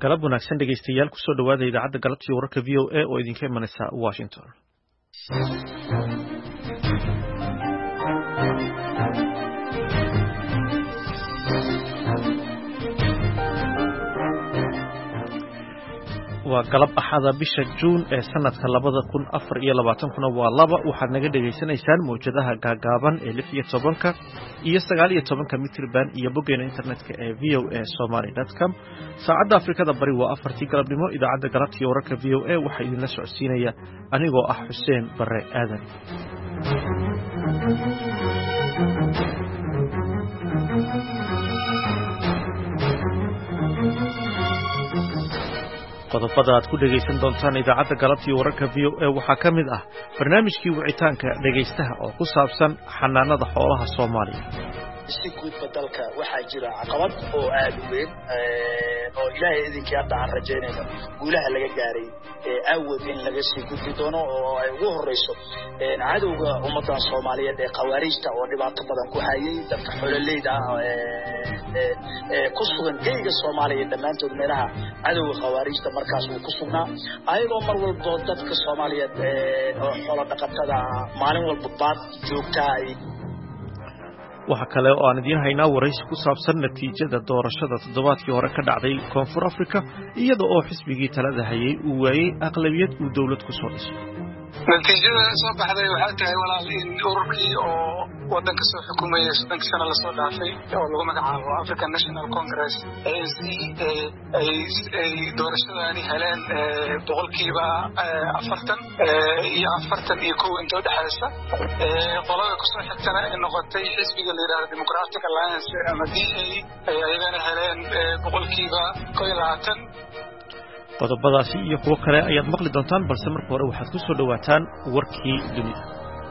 galab wanaagsan dhegaystayaal ku soo dhawaada idaacadda galabtii wararka VOA oo idinka imanaysa Washington. waa galab axada bisha Juun ee sanadka 2024 waa laba waxaad naga dhageysanaysaan mowjadaha gaagaaban ee 16 iyo 19 mitir band iyo boggeena internetka ee voasomali.com saacadda Afrikada bari waa 4 galabnimo idaacadda galabtii wararka VOA waxa idin la socodsiinaya anigoo ah Xuseen Bare Aadan. qodobada aad ku dhageysan doontaan idaacadda galabtii wararka VOA waxaa ka mid ah barnaamijkii wicitaanka dhageystaha oo ku saabsan xanaanada xoolaha Soomaaliya. si guud badalka waxaa jira caqabad oo aad u weyn oo ilaahay idinkii hadda aan rajaynayno guulaha laga gaaray awood in laga sii gudbi doono oo ay ugu horeyso cadowga ummadda Soomaaliyeed ee qawaariijta oo dhibaato badan ku hayay dadka xoololeyda ku sugan geeyiga Soomaaliya dhammaantood meelaha cadowga qawaariijta markaas uu ku sugnaa ayagoo mar walba dadka Soomaaliyeed oo xoolo dhaqatada maalin walba baad joogta waxa kale oo aan idin haynaa waraysi ku saabsan natiijada doorashada toddobaadkii hore ka dhacday Koonfur Afrika iyada oo xisbigii talada hayay uu waayay aqlabiyad uu dawlad ku soo dhiso. natiijada soo baxday waxay tahay walaaliin ururkii oo wadanka soo xukumayay 7 sano la soo dhaafay oo lagu magacaabo African National Congress ANC ay doorashadani heleen boqolkiiba 40 iyo 1 inta dhaxaysa qolada ku soo xigtana ay noqotay xisbiga la yiraahdo Democratic Alliance ama DA ayagana heleen boqolkiiba 20. qodobadaasi iyo kuwo kale ayaad maqli doontaan balse marka hore waxaad ku soo dhawaataan warkii dunida.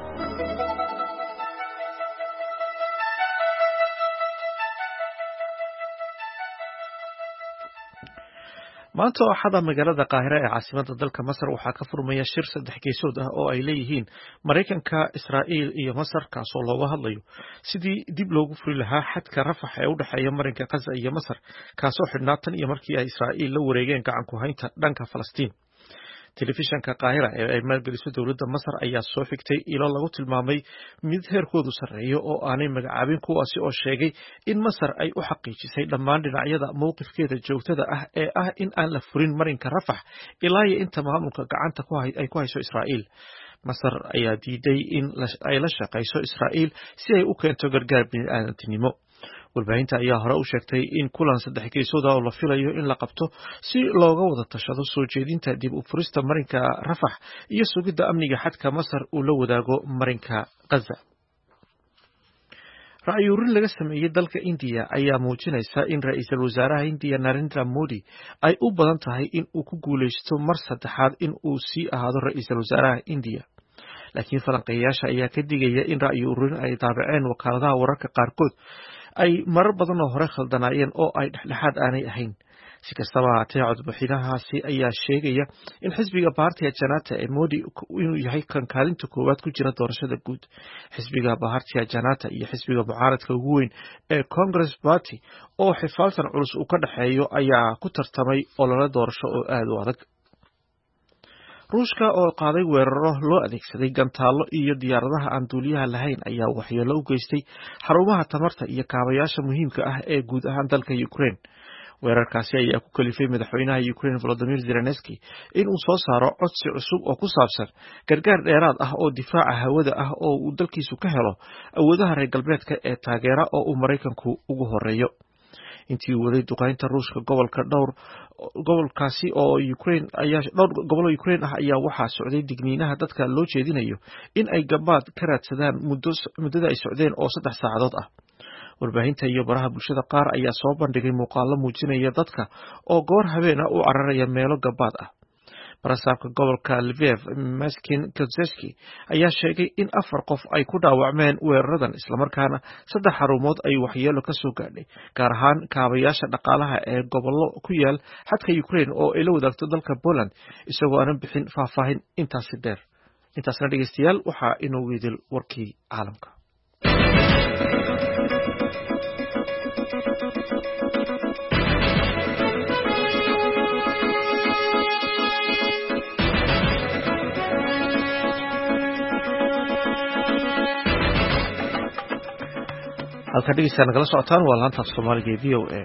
maanta waxaa magaalada Qaahira ee caasimadda dalka Masar waxaa ka furmaya shir 3 geesood ah oo ay leeyihiin Mareykanka, Israa'iil iyo Masar kaasoo looga hadlayo sidii dib loogu furi lahaa xadka Rafax ee u dhaxeeya marinka Gaza iyo Masar kaasoo xidhnaa tan iyo markii ay Israa'iil la wareegeen gacan ku haynta dhanka Falastiin. telefishanka Qaahira ee ay maalgeliso dawladda Masar ayaa soo xigtay ilo lagu tilmaamay mid heerkoodu sareeyo oo aanay magacaabin kuwaasi oo sheegay in Masar ay u xaqiijisay dhammaan dhinacyada mowqifkeeda joogtada ah ee ah in aan la furin marinka Rafax ilaa inta maamulka gacanta ay ku hayso Israa'iil. Masar ayaa diiday in ay la shaqeyso Israa'iil si ay u keento gargaar bini'aadantinimo. warbaahinta ayaa hore u sheegtay in kulan 3 geesood oo la filayo in la qabto si looga wada tashado soo jeedinta dib u furista marinka Rafax iyo sugidda amniga xadka Masar uu la wadaago marinka Gaza. ra'yuurin laga sameeyay dalka India ayaa muujinaysa in ra'iisul wasaaraha India Narendra Modi ay u badan tahay in uu ku guuleysto mar saddexaad in uu sii ahaado ra'iisul wasaaraha India. laakiin falanqeeyaasha ayaa ka digaya in ra'yuurin ay daabaceen wakaaladaha wararka qaarkood ay marar badan oo hore khaldanaayeen oo ay dhexdhexaad aanay ahayn. si kastaba haatee codbixinahaasi ayaa sheegaya in xisbiga Bharatiya Janata ee Modi inuu yahay kan kaalinta koowaad ku jira doorashada guud. xisbiga Bharatiya Janata iyo xisbiga mucaaradka ugu weyn ee Congress Party oo xifaaltan culus uu ka dhaxeeyo ayaa ku tartamay olole doorasho oo aad u adag. ruushka oo qaaday weeraro loo adeegsaday gantaallo iyo diyaaradaha aan duuliyaha lahayn ayaa waxyeello u geystay xarumaha tamarta iyo kaabayaasha muhiimka ah ee guud ahaan dalka Ukraine. weerarkaasi ayaa ku kalifay madaxweynaha Ukraine Volodymyr Zelensky in uu soo saaro codsi cusub oo ku saabsan gargaar dheeraad ah oo difaaca hawada ah oo uu dalkiisu ka helo awoodaha reer galbeedka ee taageera oo uu Mareykanku ugu horeeyo. intii uu waday duqeynta ruushka gobolkaasi oo Ukraine ayaa dhowr gobol oo Ukraine ah ayaa waxaa socday digniinaha dadka loo jeedinayo in ay gabaad ka raadsadaan muddada ay socdeen oo 3 saacadood ah. warbaahinta iyo baraha bulshada qaar ayaa soo bandhigay muuqaallo muujinaya dadka oo goor habeen ah u cararaya meelo gabaad ah. barasaabka gobolka Lviv Maskin Kozeski ayaa sheegay in 4 qof ay ku dhaawacmeen weeraradan isla markaana 3 xarumood ay waxyeello ka soo gaadhay gaar ahaan kaabayaasha dhaqaalaha ee gobollo ku yaal xadka Ukraine oo ay la wadaagto dalka Poland isagoo aan bixin faahfaahin intaasi dheer. intaasna dhageystayaal waxa inuu weydil warkii caalamka. halka dhegeystayaal nagala socotaan waa laanta af Soomaaliga ee VOA.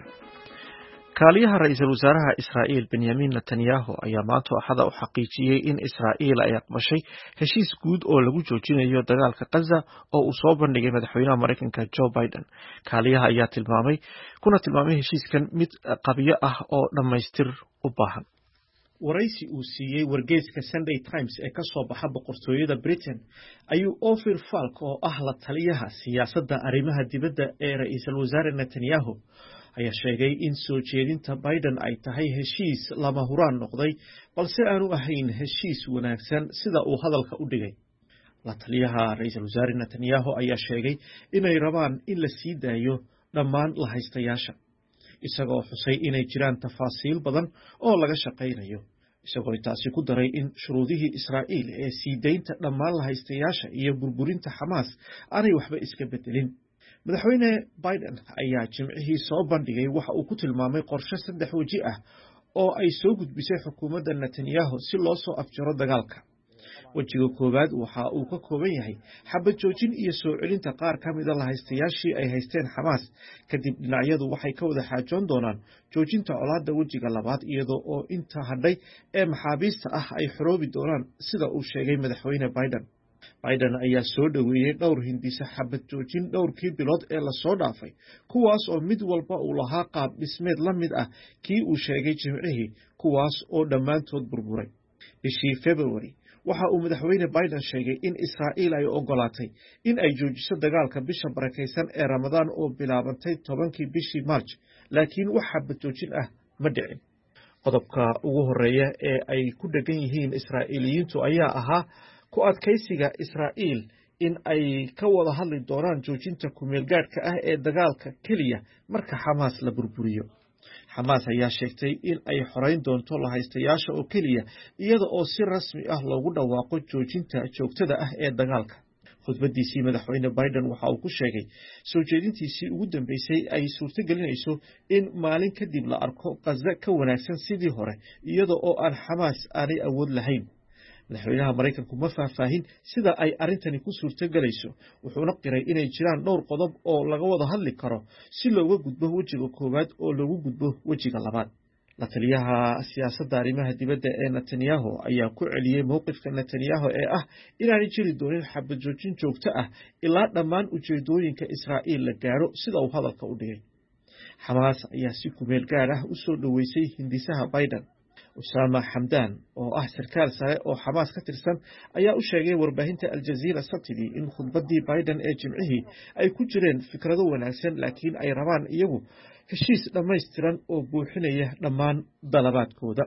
Kaaliyaha ra'iisul wasaaraha Israa'iil Benjamin Netanyahu ayaa maanta Axada u xaqiijiyay in Israa'iil ay aqbashay heshiis guud oo lagu joojinayo dagaalka Gaza oo uu soo bandhigay madaxweynaha Mareykanka Joe Biden. Kaaliyaha ayaa tilmaamay heshiiskan mid qabiyo ah oo dhamaystir u baahan. Waraysi uu siiyey wargeyska Sunday Times ee ka soo baxa boqortooyada Britain ayuu Ofer Falk oo ah la taliyaha siyaasadda arrimaha dibadda ee ra'iisul wasaare Netanyahu ayaa sheegay in soo jeedinta Biden ay tahay heshiis lama huraan noqday balse aanu ahayn heshiis wanaagsan sida uu hadalka u dhigay. La taliyaha ra'iisul wasaare Netanyahu ayaa sheegay inay rabaan in la sii daayo dhammaan la haystayaasha, isagoo xusay inay jiraan tafaasiil badan oo laga shaqaynayo, isagoo intaasi ku daray in shuruudihii Israa'iil ee sii deynta dhammaan la haystayaasha iyo burburinta Xamaas aanay waxba iska bedelin. Madaxweyne Biden ayaa Jimcihii soo bandhigay waxa uu ku tilmaamay qorshe 3 waji ah oo ay soo gudbisay xukuumadda Netanyahu si loo soo afjaro dagaalka. Wajiga koowaad waxa uu ka kooban yahay xabad joojin iyo soo celinta qaar ka mid ah la haystayaashii ay haysteen Xamaas. Kadib dhinacyadu waxay ka wada xaajoon doonaan joojinta colaadda wajiga labaad iyadoo oo inta hadhay ee maxaabiista ah ay xoroobi doonaan sida uu sheegay madaxweyne Biden. Biden ayaa soo dhaweeyay dhowr hindisa xabad joojin dhowrkii bilood ee la soo dhaafay, kuwaas oo mid walba uu lahaa qaab dhismeed la mid ah kii uu sheegay Jimcihii, kuwaas oo dhammaantood burburay. Bishii February waxa uu madaxweyne Biden sheegay in Israa'iil ay ogolaatay in ay joojiso dagaalka bisha barakeysan ee Ramadaan oo bilaabantay 10kii bishii March, laakiin wax xabad joojin ah ma dhicin. Qodobka ugu horeeya ee ay ku dhagan yihiin Israa'iiliyiintu ayaa ahaa ku adkaysiga Israa'iil in ay ka wada hadli doonaan joojinta ku-meelgaadhka ah ee dagaalka keliya marka Xamaas la burburiyo. Xamaas ayaa sheegtay in ay xoreyn doonto la haystayaasha oo keliya iyada oo si rasmi ah loogu dhawaaqo joojinta joogtada ah ee dagaalka. Khudbadiisii madaxweyne Biden waxa uu ku sheegay soo jeedintiisii ugu dambeysay ay suurtagelinayso in maalin kadib la arko Gaza ka wanaagsan sidii hore iyada oo aan Xamaas aanay awood lahayn. Madaxweynaha Mareykanku ma faahfaahin sida ay arrintani ku suurtagelayso, wuxuuna qiray inay jiraan dhowr qodob oo laga wada hadli karo si looga gudbo wajiga koowaad oo loogu gudbo wajiga labaad. La taliyaha siyaasadda arrimaha dibadda ee Netanyahu ayaa ku celiyey mowqifka Netanyahu ee ah inaanay jiri doonin xabad joojin joogto ah ilaa dhammaan ujeedooyinka Israa'iil la gaaro sida uu hadalka u dhigay. Xamaas ayaa si ku-meel gaar ah u soo dhaweysay hindisaha Biden. Usama Hamdan oo ah sarkaal sare oo Xamaas ka tirsan ayaa u sheegay warbaahinta Al Jazeera Sabtidii in khudbadii Biden ee Jimcihii ay ku jireen fikrado wanaagsan laakiin ay rabaan iyagu heshiis dhammaystiran oo buuxinaya dhammaan dalabaadkooda.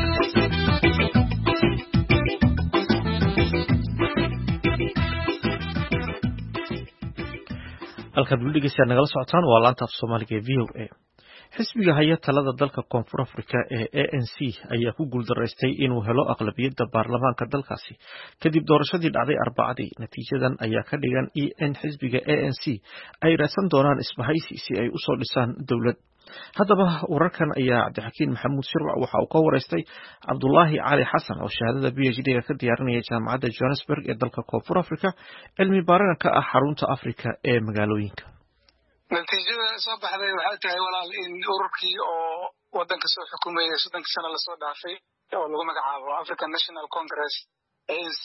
halka dhegeystayaal nagala socotaan waa laanta af Soomaaliga ee VOA. xisbiga haya talada dalka Koonfur Afrika ee ANC ayaa ku guuldareystay inuu helo aqlabiyadda baarlamaanka dalkaasi kadib doorashadii dhacday Arbacadii. Natiijadan ayaa ka dhigan in xisbiga ANC ay raadsan doonaan isbahaysi si ay u soo dhisaan dowlad. Haddaba wararkan ayaa Cabdixakiin Maxamuud Shirwac waxa uu ka wareystay Cabdullaahi Cali Xasan oo shahaadada PhD ka diyaarinaya jaamacadda Johannesburg ee dalka Koonfur Afrika, cilmi baarana ka ah xarunta Afrika ee magaalooyinka. natiijada soo baxday waxay tahay walaal in ururkii oo wadanka soo xukumayay 30 sano la soo dhaafay oo lagu magacaabo African National Congress ANC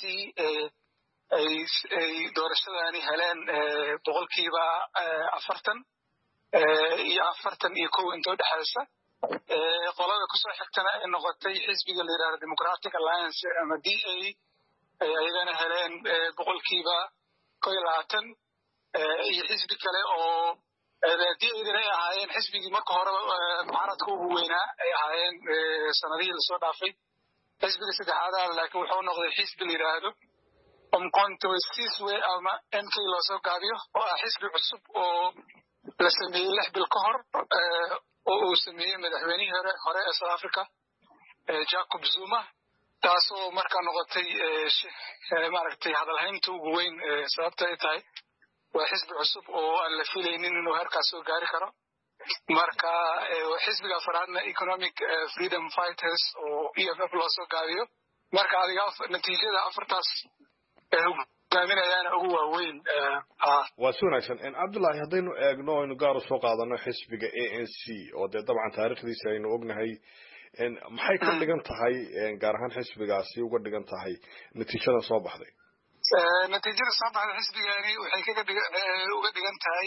ay doorashadani heleen boqolkiiba 40 iyo 41 inta dhaxaysa. qolada ku soo xigtana ay noqotay xisbiga la yiraahdo Democratic Alliance ama DA ay ayagana heleen boqolkiiba 20 iyo xisbi kale oo DA-dana ay ahaayeen xisbigii marka hore mucaaradka ugu weynaa ay ahaayeen sanadihii la soo dhaafay. xisbiga saddexaad laakiin wuxuu noqday xisbi la yiraahdo Umkhonto weSizwe ama MK loo soo gaabiyo oo ah xisbi cusub oo la sameeyay 6 bil ka hor oo uu sameeyay madaxweynihii hore ee South Africa Jacob Zuma, taasoo markaa noqotay maaragtay hadalhaynta ugu weyn sababta ay tahay waa xisbi cusub oo aan la filaynin inuu halkaas soo gaari karo. marka xisbiga afraadna Economic Freedom Fighters oo EFF loo soo gaabiyo. marka adiga natiijada afartaas hogaaminayaana ugu waaweyn. waa si wanaagsan cabdullaahi haddaynu eegno aynu gaar u soo qaadano xisbiga ANC oo dee dabcan taariikhdiisa aynu ognahay maxay ka dhigan tahay gaar ahaan xisbigaasi uga dhigan tahay natiijada soo baxday? natiijada soo baxday xisbigani waxay uga dhigan tahay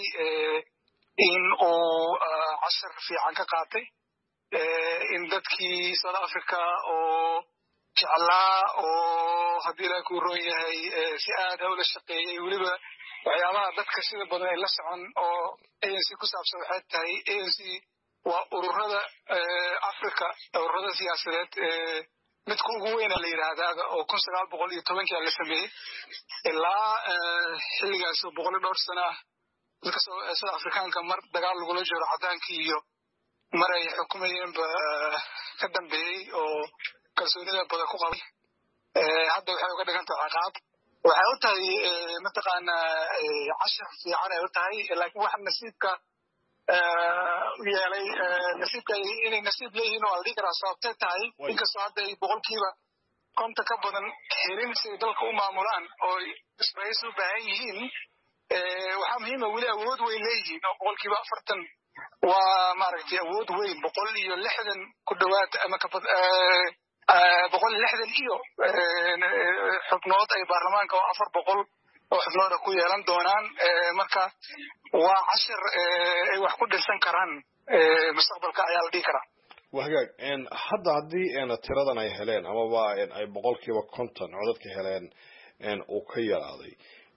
in uu cashar fiican ka qaatay, in dadkii South Africa oo jeclaa oo haddii la ku roon yahay si aad ula shaqeeyay weliba waxyaabaha dadka sida badan ay la socon oo ANC ku saabsan waxay tahay ANC waa ururada Africa, ururada siyaasadeed midka ugu weyn la yiraahdo oo 1910 la sameeyay ilaa xilligaas 100 sano dadka South Africaanka mar dagaal lagu jiro cadaankii iyo mar ay xukumayeen ka dambeeyay oo kalsoonida badan ku qabay. hadda waxay uga dhigan tahay caqabad, waxay u tahay mataqaana cashar fiican ay u tahay, laakiin wax nasiibka yeelay nasiibka inay nasiib leeyihiin oo aldii karaa sababtay tahay inkastoo hadda ay boqolkiiba 50 ka badan helin si dalka u maamulaan oo isbahaysi u baahan yihiin. waxaa muhiim ah weli awood weyn leeyihiin oo boqolkiiba 40 waa maaragtay awood weyn 160 ku dhawaad ama ka bad 160 iyo xubnood ay baarlamaanka oo 400 oo xubnood ku yeelan doonaan. marka waa cashar ay wax ku dhisan karaan mustaqbalka ayaa la dhigi karaa. wahagaag hadda haddii tiradan ay heleen amaba ay boqolkiiba 50 codadka heleen uu ka yaraaday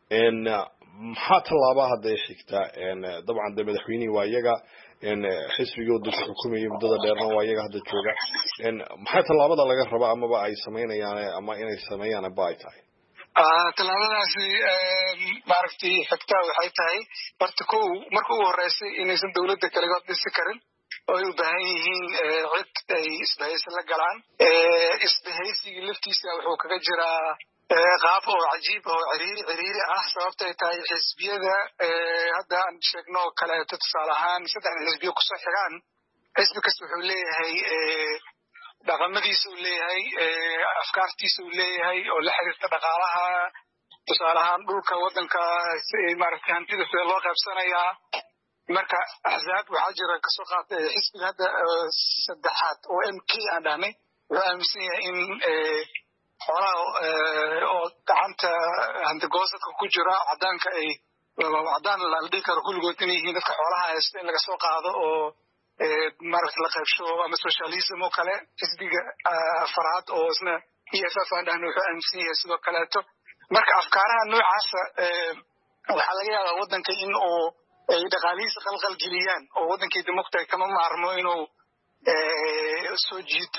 maxaa tallaabaa hadda ay xigtaa? dabcan de madaxweynihii waa iyaga, xisbigii waddanka xukumayay muddada dheerna waa iyaga hadda jooga. maxaa tallaabada laga raba amaba ay samaynayaan ama inay sameeyaan ba ay tahay? tallaabadaasi maaragtay xigtaa waxay tahay horta marka ugu horeysay inaysan dowladda kaligood dhisi karin oo ay u baahan yihiin cid ay isbahaysi la galaan. isbahaysigii laftiisa wuxuu kaga jiraa qaab oo cajiib oo ciriiri ah, sababtay tahay xisbiyada hadda aan sheegno kaleeto tusaale ahaan 3 xisbiyo kusoo xigaan, xisbi kasta wuxuu leeyahay dhaqamadiisa uu leeyahay, afkaartiisa uu leeyahay oo la xiriirta dhaqaalaha, tusaale ahaan dhulka waddanka maaragtay hantida sida loo qaybsanayaa. marka axzaab waxaa jira kasoo qaatay xisbiga hadda saddexaad oo MK aan dhahnay wuxuu aaminsan yahay in xoolaha oo gacanta hantigoosadka ku jira cadaanka ay cadaan la dhihi karo kulligood inay yihiin dadka xoolaha haysta in laga soo qaado oo maaragtay la qaybsho ama socialism oo kale. xisbiga afraad oo isna EFF aan dhahnay wuxuu aaminsan yahay sidoo kaleeto. marka afkaaraha noocaasa waxaa laga yaabaa waddanka in uu ay dhaqaalihiisa qalqal geliyaan oo waddankii dimuqta kama maarmo inuu soo jiito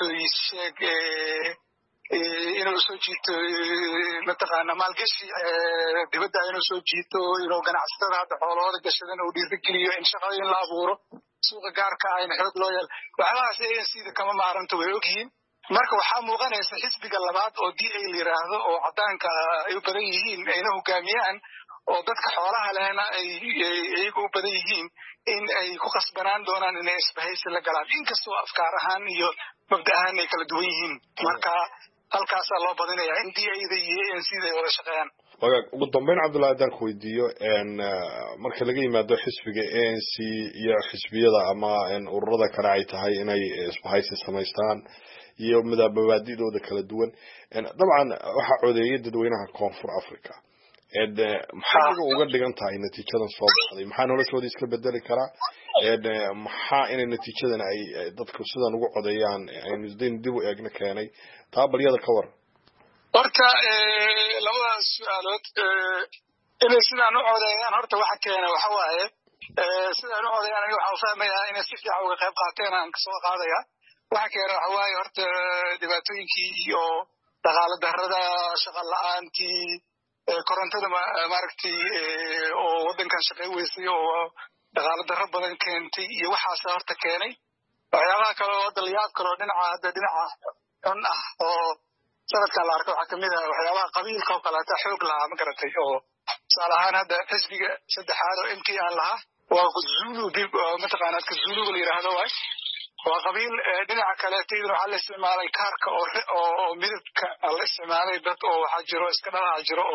inuu soo jiito mataqaana maalgashi dibadda inuu soo jiito inuu ganacsatada hadda xoolahooda gashadan uu dhiirigeliyo in shaqooyin la abuuro suuqa gaarka ah in xoog loo yeelo. waxyaabahaas ANC kama maaranto way ogyihiin. marka waxaa muuqanaysa xisbiga labaad oo DA la yiraahdo oo cadaanka ay u badan yihiin ayna hogaamiyaan oo dadka xoolaha lehna ay iyagu u badan yihiin in ay ku qasbanaan doonaan inay isbahaysi la galaan inkastoo afkaar ahaan iyo mabda ahaan ay kala duwan yihiin. marka halkaasaa loo badinayaa in DA-da iyo ANC-da ay wada shaqeeyaan. wagaag ugu dambeyn cabdullaahi haddaan ku weydiiyo marka laga yimaado xisbiga ANC iyo xisbiyada ama ururada kale ay tahay inay isbahaysi samaystaan iyo mabaadi'dooda kala duwan, dabcan waxaa codeeyay dadweynaha koonfur Africa. maxay uga dhigan tahay natiijadan soo baxday? maxaa noloshooda iska bedeli karaa? maxaa inay natiijadan ay dadku sidan ugu codeeyaan aynu dib u eegna keenay? taa balyada ka war. horta labadaas su'aalood inay sidaan u codeeyaan horta waxa keena waxa waaye sidaan u codeeyaan aniga waxaan fahmayaa inay si fiican uga qayb qaateen aan kasoo qaadaya. waxa keena waxa waaye horta dhibaatooyinkii iyo dhaqaale darrada, shaqo la'aantii, korontada maaragtay oo waddankan shaqay weysay oo dhaqaale darro badan keentay iyo waxaas horta keenay. waxyaabaha kale oo dalyaad kale oo dhinaca xun ah oo sanadkan la arko waxaa kamid ah waxyaabaha qabiilka oo kaleeta xoog lahaa ma garatay oo tusaale ahaan hadda xisbiga saddexaad oo MK aan lahaa waa Zulu mataqaanaa Zulu la yiraahdo waay waa qabiil. dhinaca kaleeta iyaduna waxaa la isticmaalay kaarka oo midabka la isticmaalay dad oo waxaa jiro iska dhalaha jiro oo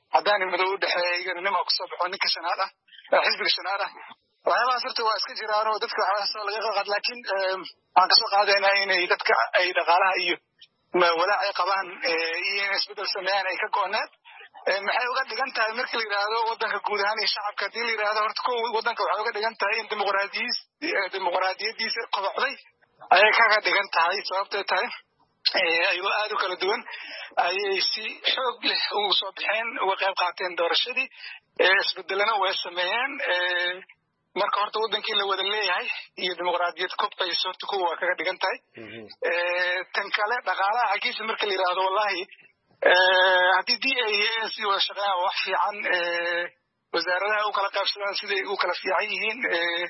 عداني مدو دحي نما كسب حونك شنارة حزب الشنارة waxyaabahaas horta waa iska jiraan oo dadka waxaa laga qalqad laakiin aan ka soo qaadayna inay dadka ay dhaqaalaha iyo walaac ay qabaan iyo isbedel sameeyaan ay ka go'naan maxay uga dhigan tahay marka la yiraahdo wadanka guud ahaan iyo shacabka hadii la yiraahdo horta ko wadanka waxay uga dhigan tahay in dimuqraadiyadiisa qodobday ayay kaga dhigan tahay sababtoo tahay ayuu aad u kala duwan ayay si xoog leh ugu soo bixeen uga qayb qaateen doorashadii isbedelana way sameeyeen marka horta wadankii la wada leeyahay iyo dimuqraadiyad kobcayso horta kuwa kaga dhigan tahay tan kale dhaqaalaha xaqiisa marka la yiraahdo wallahi hadii ANC wada shaqeeyaan wax fiican wasaaradaha u kala qaybsadaan siday u kala fiican yihiin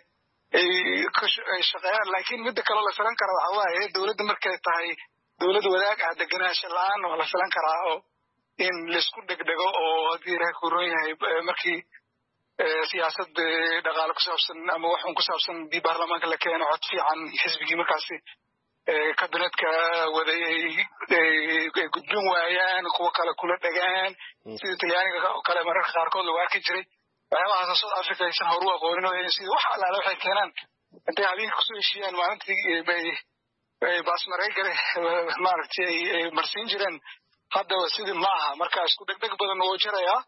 ay shaqeeyaan laakiin mid kale la filan karo waxa waaye dawladda markay tahay dawlad wadaag ah deganaansho la'aan oo la filan karaa oo in la isku dhegdhego oo hadii raha ku roon yahay markii siyaasad dhaqaale ku saabsan ama wax ku saabsan di baarlamaanka la keeno cod fiican xisbigii markaasi kabinetka waday gudbin waayaan kuwa kale kula dhagaan sida Talyaaniga oo kale mararka qaarkood loo arki jiray waxyaabahaas South Africa aysan horu aqoonin oo sida wax alaala waxay keenaan intay habeen ku soo heshiiyaan maalintii bay baasmaray gare maaragtay marsiin jireen hadda sidii maaha marka isku dhegdheg badan oo jiraya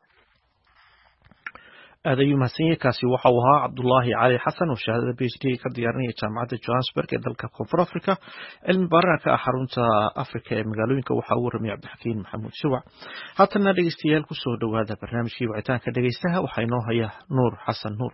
هذا يوم هسيني كاسي وحوها عبد الله علي حسن وشهادة PhD كديارني جامعة جوهانسبرغ دلك كونفور أفريقيا علم بركة حرونتا أفريقيا مقالوين كوحاور رمي عبد الحكيم محمود شوع هاتنا دقيستيال كسو هذا برنامج في وعتان كدقيستها وحينوها يا نور حسن نور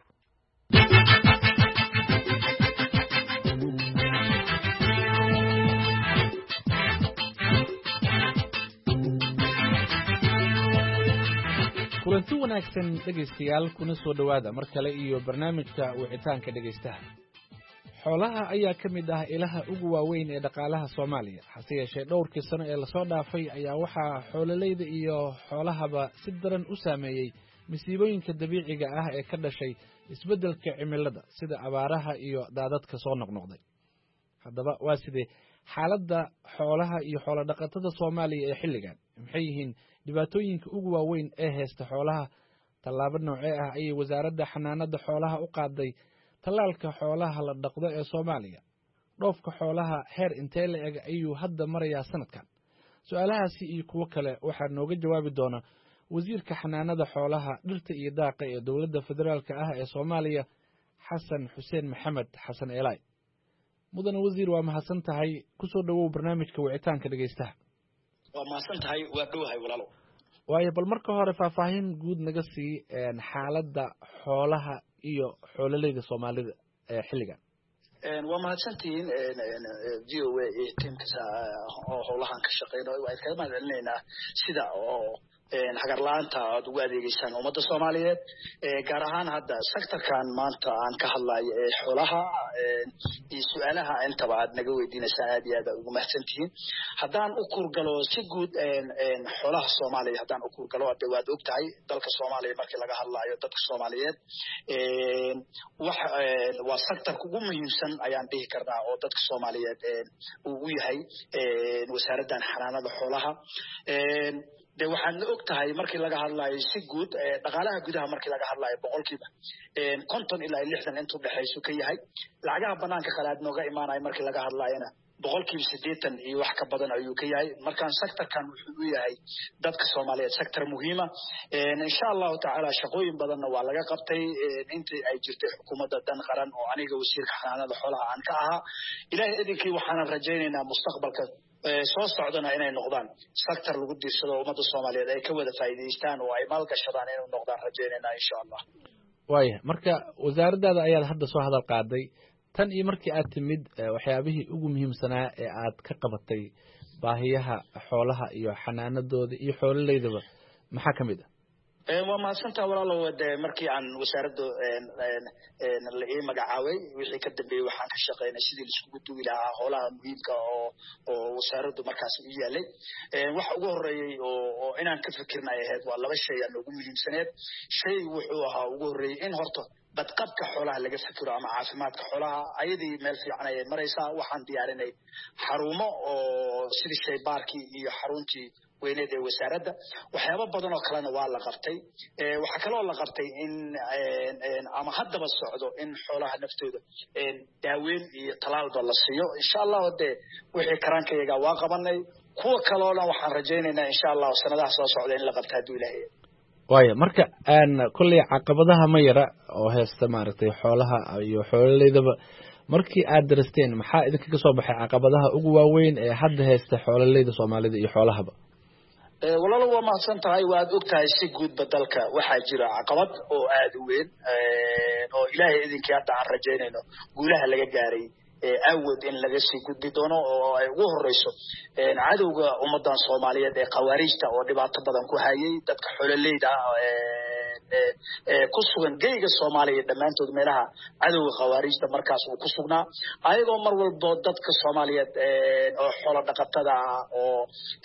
kulanti wanaagsan dhegaystayaal kuna soo dhawaada mar kale iyo barnaamijka wicitaanka dhegaystaha xoolaha ayaa ka mid ah ilaha ugu waaweyn ee dhaqaalaha Soomaaliya hase yeeshee dhowrkii sano ee la soo dhaafay ayaa waxaa xoolalayda iyo xoolahaba si daran u saameeyay masiibooyinka dabiiciga ah ee ka dhashay isbeddelka cimilada sida abaaraha iyo daadadka soo noqnoqday haddaba waa sidee xaaladda xoolaha iyo xoolo dhaqatada Soomaaliya ee xilligan maxay yihiin dhibaatooyinka ugu waaweyn ee haysta xoolaha tallaabo noocee ah ayay wasaaradda xanaanada xoolaha u qaaday talaalka xoolaha la dhaqdo ee Soomaaliya dhoofka xoolaha heer intee la eg ayuu hadda marayaa sanadkan su'aalahaasi iyo kuwo kale waxaa nooga jawaabi doona wasiirka xanaanada xoolaha dhirta iyo daaqa ee dowladda federaalka ah ee Soomaaliya Xasan Xuseen Maxamed Xasan Eelay mudane wasiir waa mahadsan tahay ku soo dhawow barnaamijka wicitaanka dhageystaha waa mahadsan tahay waa dhawahay walaalo waayo bal marka hore faahfaahin guud naga sii xaaladda xoolaha iyo xoolalayda Soomaalida ee xilligan waa mahadsantiin VOA teamka oo howlahan ka shaqeynaya waa iska mahadcelinaynaa sida oo hagar laanta aad ugu adeegaysaan ummadda Soomaaliyeed gaar ahaan hadda sektorkan maanta aan ka hadlayo ee xoolaha iyo su'aalaha intaba aad naga weydiinaysaan aad iyo aad ugu mahadsantihiin haddaan u kurgalo si guud xoolaha Soomaaliya haddaan u kurgalo waad ogtahay dalka Soomaaliya markii laga hadlayo dadka Soomaaliyeed waa sektorka ugu muhiimsan ayaan dhihi karnaa oo dadka Soomaaliyeed uu yahay wasaaraddan xanaanada xoolaha de waxaan la ogtahay markii laga hadlayo si guud dhaqaalaha gudaha markii laga hadlayo boqolkiiba 50 ilaa 60 inta u dhaxayso ka yahay lacagaha banaanka qalaad nooga imaanay markii laga hadlayana boqolkiiba 80 iyo wax ka badan ayuu ka yahay markaan sektorkan wuxuu u yahay dadka Soomaaliyeed sektor muhiim ah insha Allah taala shaqooyin badanna waa laga qabtay intii ay jirtay xukuumadda dan qaran oo aniga wasiirka xanaanada xoolaha aan ka ahaa ilaahay idinkii waxaan rajaynaynaa mustaqbalka soo socdana inay noqdaan sektor lagu diirsado ummadda Soomaaliyeed ay ka wada faa'iideystaan oo ay maalgashadaan inay noqdaan rajaynaynaa insha Allah waaya marka wasaaradda ayaad hadda soo hadal qaaday tan iyo markii aad timid waxyaabihii ugu muhiimsanaa ee aad ka qabatay baahiyaha xoolaha iyo xanaanadooda iyo xooladeydaba maxaa kamid ah waa mahadsantahay walaalo wada markii aan wasaaradda la ii magacaabay wixii ka dambeeyay waxaan ka shaqeynay sidii la isku duwi lahaa xoolaha muhiimka oo wasaaraddu markaas u yaalay waxa ugu horeeyay oo inaan ka fikirnay ahayd waa laba shay oo ugu muhiimsaneed shay wuxuu ahaa ugu horeeyay in horto badqabka xoolaha laga fikiro ama caafimaadka xoolaha ayadii meel fiican ay maraysaa waxaan diyaarinay xarumo oo sidii shaybaarkii iyo xaruntii weyneed ee wasaaradda waxyaabo badan oo kalena waa la qabtay waxa kale oo la qabtay in ama haddaba socdo in xoolaha naftooda daaweyn iyo talaalba la siiyo insha Allah wade wixii karankayaga waa qabanay kuwa kale oo waxaan rajaynaynaa insha Allah sanadaha soo socda in la qabto haduu Ilaahay waayo marka aan kulli caqabadaha ma yara oo heesta maaragtay xoolaha iyo xooladeedaba markii aad daristeen maxaa idinka ka soo baxay caqabadaha ugu waaweyn ee hadda heesta xooladeeda Soomaalida iyo xoolahaba walaalo waa mahadsan tahay waad ogtahay si guud badalka waxaa jira caqabad oo aad u weyn oo Ilaahay idinkii hadda aan rajaynayno guulaha laga gaaray awood in laga sii gudbi doono oo ay ugu horeyso cadawga ummadan Soomaaliyeed ee qawaariijta oo dhibaato badan ku hayay dadka xoololeyda ku sugan geeyga Soomaaliya dhamaantood meelaha cadawga qawaariijta markaas uu ku sugnaa ayagoo mar walba dadka Soomaaliyeed oo xoolo dhaqatada oo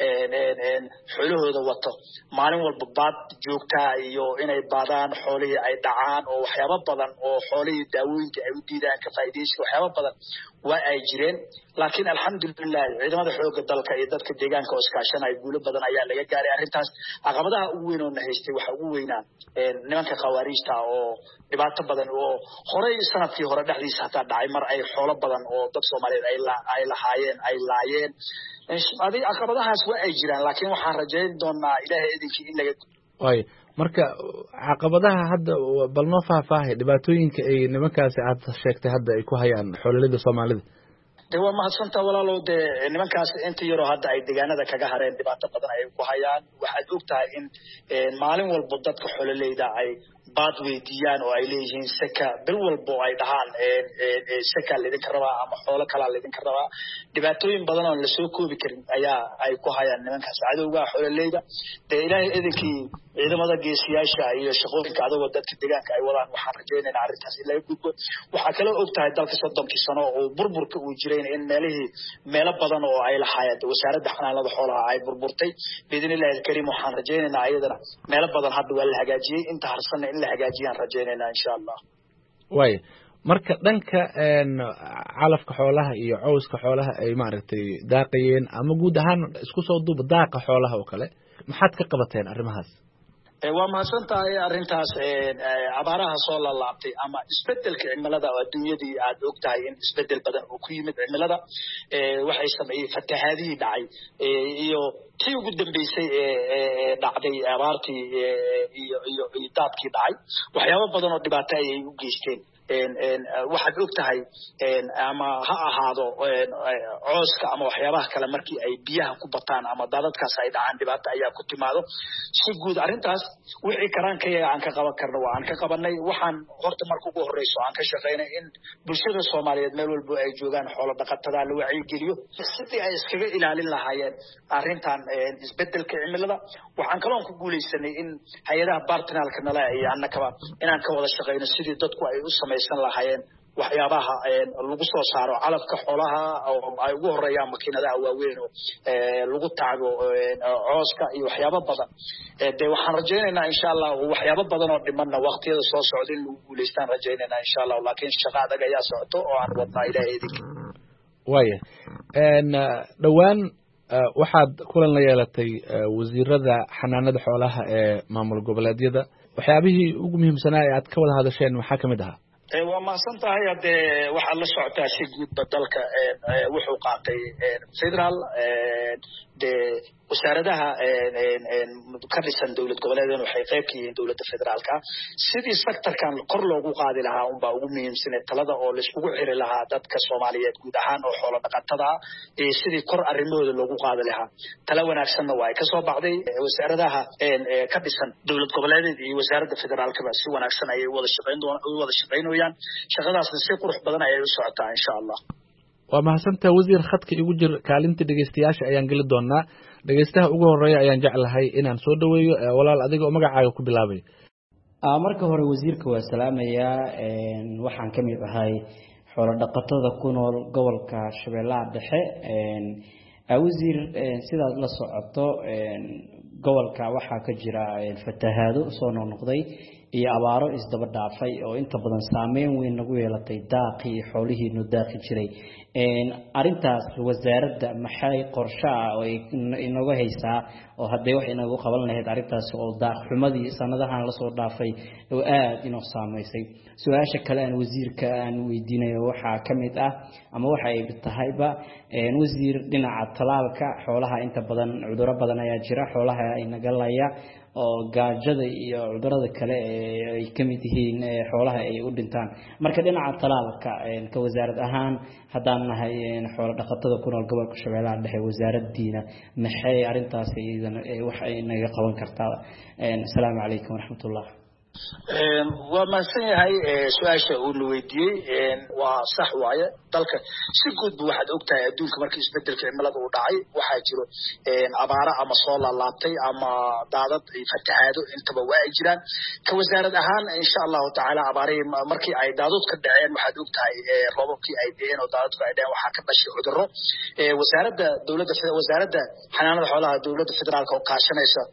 xoolahooda wato maalin walba baad joogta iyo inay baadaan xoolihii ay dhacaan oo waxyaabo badan oo xoolihii daawooyinka ay u diidaan ka faa'iideysi waxyaabo badan waa ay jireen laakiin alxamdulillah ciidamada xoogga dalka iyo dadka deegaanka oo iskaashanay guulo badan ayaa laga gaaray arrintaas caqabadaha ugu weyn oo nahaystay waxa ugu weynaa nimanka qawaariijta oo dhibaato badan oo horey sanadkii hore dhexdiisa hataa dhacay mar ay xoolo badan oo dad Soomaaliyeed ay laayeen adii caqabadahaas waa ay jiraan laakiin waxaan rajayn doonaa Ilaahay idinkii in laga waayo marka caqabadaha hadda bal noo faahfaahay dhibaatooyinka ay nimankaasi aad sheegtay hadda ay ku hayaan xoololeyda Soomaalida waa mahadsantaa walaalow nimankaas inta yaro hadda ay deegaanada kaga hareen dhibaato badan ay ku hayaan waxaad ogtahay in maalin walba dadka xoololeyda ay baad weydiiyaan oo ay leeyihiin saka bil walba ay dhahaan saka lidinka rabaa ama xoolo kala lidinka rabaa dhibaatooyin badan oo la soo koobi karin ayaa ay ku hayaan nimankaas cadawga xoololeyda Ilaahay idinkii ciidamada geesiyaasha iyo shaqooyinka adagoo dadka deegaanka ay wadaan waxaan rajaynaynaa arrintaas in laga gudbo waxaa kale ogtahay dalka 30 sano oo burburka uu jiray in meelo badan oo ay lahaayeen wasaaradda xanaanada xoolaha ay burburtay bidinilaahi karim waxaan rajaynaynaa ayadana meelo badan hadda waa la hagaajiyay inta harsan in la hagaajiyaan rajaynaynaa insha Allah way marka dhanka calafka xoolaha iyo cawska xoolaha ay maaragtay daaqayeen ama guud ahaan isku soo duub daaqa xoolaha oo kale maxaad ka qabateen arrimahaas waa mahadsantahay arrintaas abaaraha soo laabtay ama isbedelka cimilada oo adduunyadii aad ogtahay in isbedel badan uu ku yimid cimilada waxay sameeyay fatahaadii dhacay iyo tii ugu dambeysay dhacday abaartii iyo daadkii dhacay waxyaabo badan oo dhibaato ay u geysteen waxaad ogtahay ama ha ahaado cooska ama waxyaabaha kale markii ay biyaha ku bataan ama daadadkaas ay dhacaan dhibaato ayaa ku timaado si guud arrintaas wixii karaankayaga aan ka qaban karno waa aan ka qabanay waxaan horta marka ugu horeyso aan ka shaqeynay in bulshada Soomaaliyeed meel walba ay joogaan xoolo dhaqatada la wacyigeliyo sidii ay iskaga ilaalin lahaayeen arrintan isbedelka cimilada waxaan kaloo ku guuleysanay in hay'adaha partnerka nala ay annaka inaan ka wada shaqeyno sidii dadku ay u sameeysan lahaayeen waxyaabaha lagu soo saaro calafka xoolaha oo ay ugu horeeyaan makiinadaha waaweyn oo lagu taago cooska iyo waxyaabo badan waxaan rajaynaynaa insha Allah waxyaabo badan oo dhimanna waqtiyada soo socda in lagu guuleystaan rajaynaynaa insha Allah laakiin shaqo adag ayaa socoto oo aan wadnaa Ilaahay idinka waaye dhawaan waxaad kulan la yeelatay wasiirada xanaanada xoolaha ee maamul goboleedyada waxyaabihii ugu muhiimsanaa ee aad ka wada hadasheen maxaa kamid ahaa waa mahadsantahay waxaad la socotaa si guud dalka wuxuu qaatay federal wasaaradaha ka dhisan dawlad goboleedan waxay qayb ka yihiin dawladda federaalka sidii sectorkan kor loogu qaadi lahaa unbaa ugu muhiimsanay talada oo la iskugu xiri lahaa dadka Soomaaliyeed guud ahaan oo xoolo dhaqatada sidii kor arrimahooda loogu qaadi lahaa tala wanaagsanna waa ay ka soo baxday wasaaradaha ka dhisan dawlad goboleedeed iyo wasaaradda federaalka si wanaagsan ay wada shaqeynayaan shaqadaasna si qurux badan ayay u socotaa insha Allah waa mahadsantahay wasiir khadka igu jir kaalinta dhageystayaasha ayaan geli doonaa dhageystaha ugu horeeya ayaan jeclahay inaan soo dhaweeyo walaal adiga oo magacaaga ku bilaabay marka hore wasiirka waa salaamayaa waxaan ka mid ahay xoolo dhaqatada ku nool gobolka Shabeellaha Dhexe wasiir sidaad la socoto gobolka waxaa ka jira fatahaado soo noqday iyo abaaro isdaba dhaafay oo inta badan saameyn weyn nagu yeelatay daaqii xoolihiinu daaqi jiray arintaas wasaaradda maxay qorshe ah oo inaga haysaa oo haddii wax inagu qaban lahayd arintaas oo daaq xumadii sanadahan la soo dhaafay oo aad inoo saameysay su-aasha kale aan wasiirka aan weydiinayo waxaa ka mid ah ama waxa ay tahayba wasiir dhinaca talaalka xoolaha inta badan cudurro badan ayaa jira xoolaha ay naga laya oo gaajada iyo cudurrada kale ay ka mid yihiin xoolaha ay u dhintaan marka dhinaca talaalka ka wasaarad ahaan haddaan nahay xoolo dhaqatada ku nool gobolka Shabeellaha Dhexe wasaaraddiina maxay arintaas wax ay naga qaban kartaa assalaamu calaykum waraxmatullah waa mahadsan yahay su-aasha uu la weydiiyey waa sax waaye dalka si guud waxaad ogtahay adduunka markii isbedelka cimilada uu dhacay waxaa jiro abaaro ama soo laalaabtay ama daadad iyo fatahaado intaba waa ay jiraan ka wasaarad ahaan insha allahu tacaala abaarihii markii ay daadad ka dhaceen waxaad ogtahay roobabkii ay dhaceen oo daadadku ay dhaceen waxaa ka dhashay cudurro wasaaradda xanaanada xoolaha dowladda federaalka oo kaashanaysa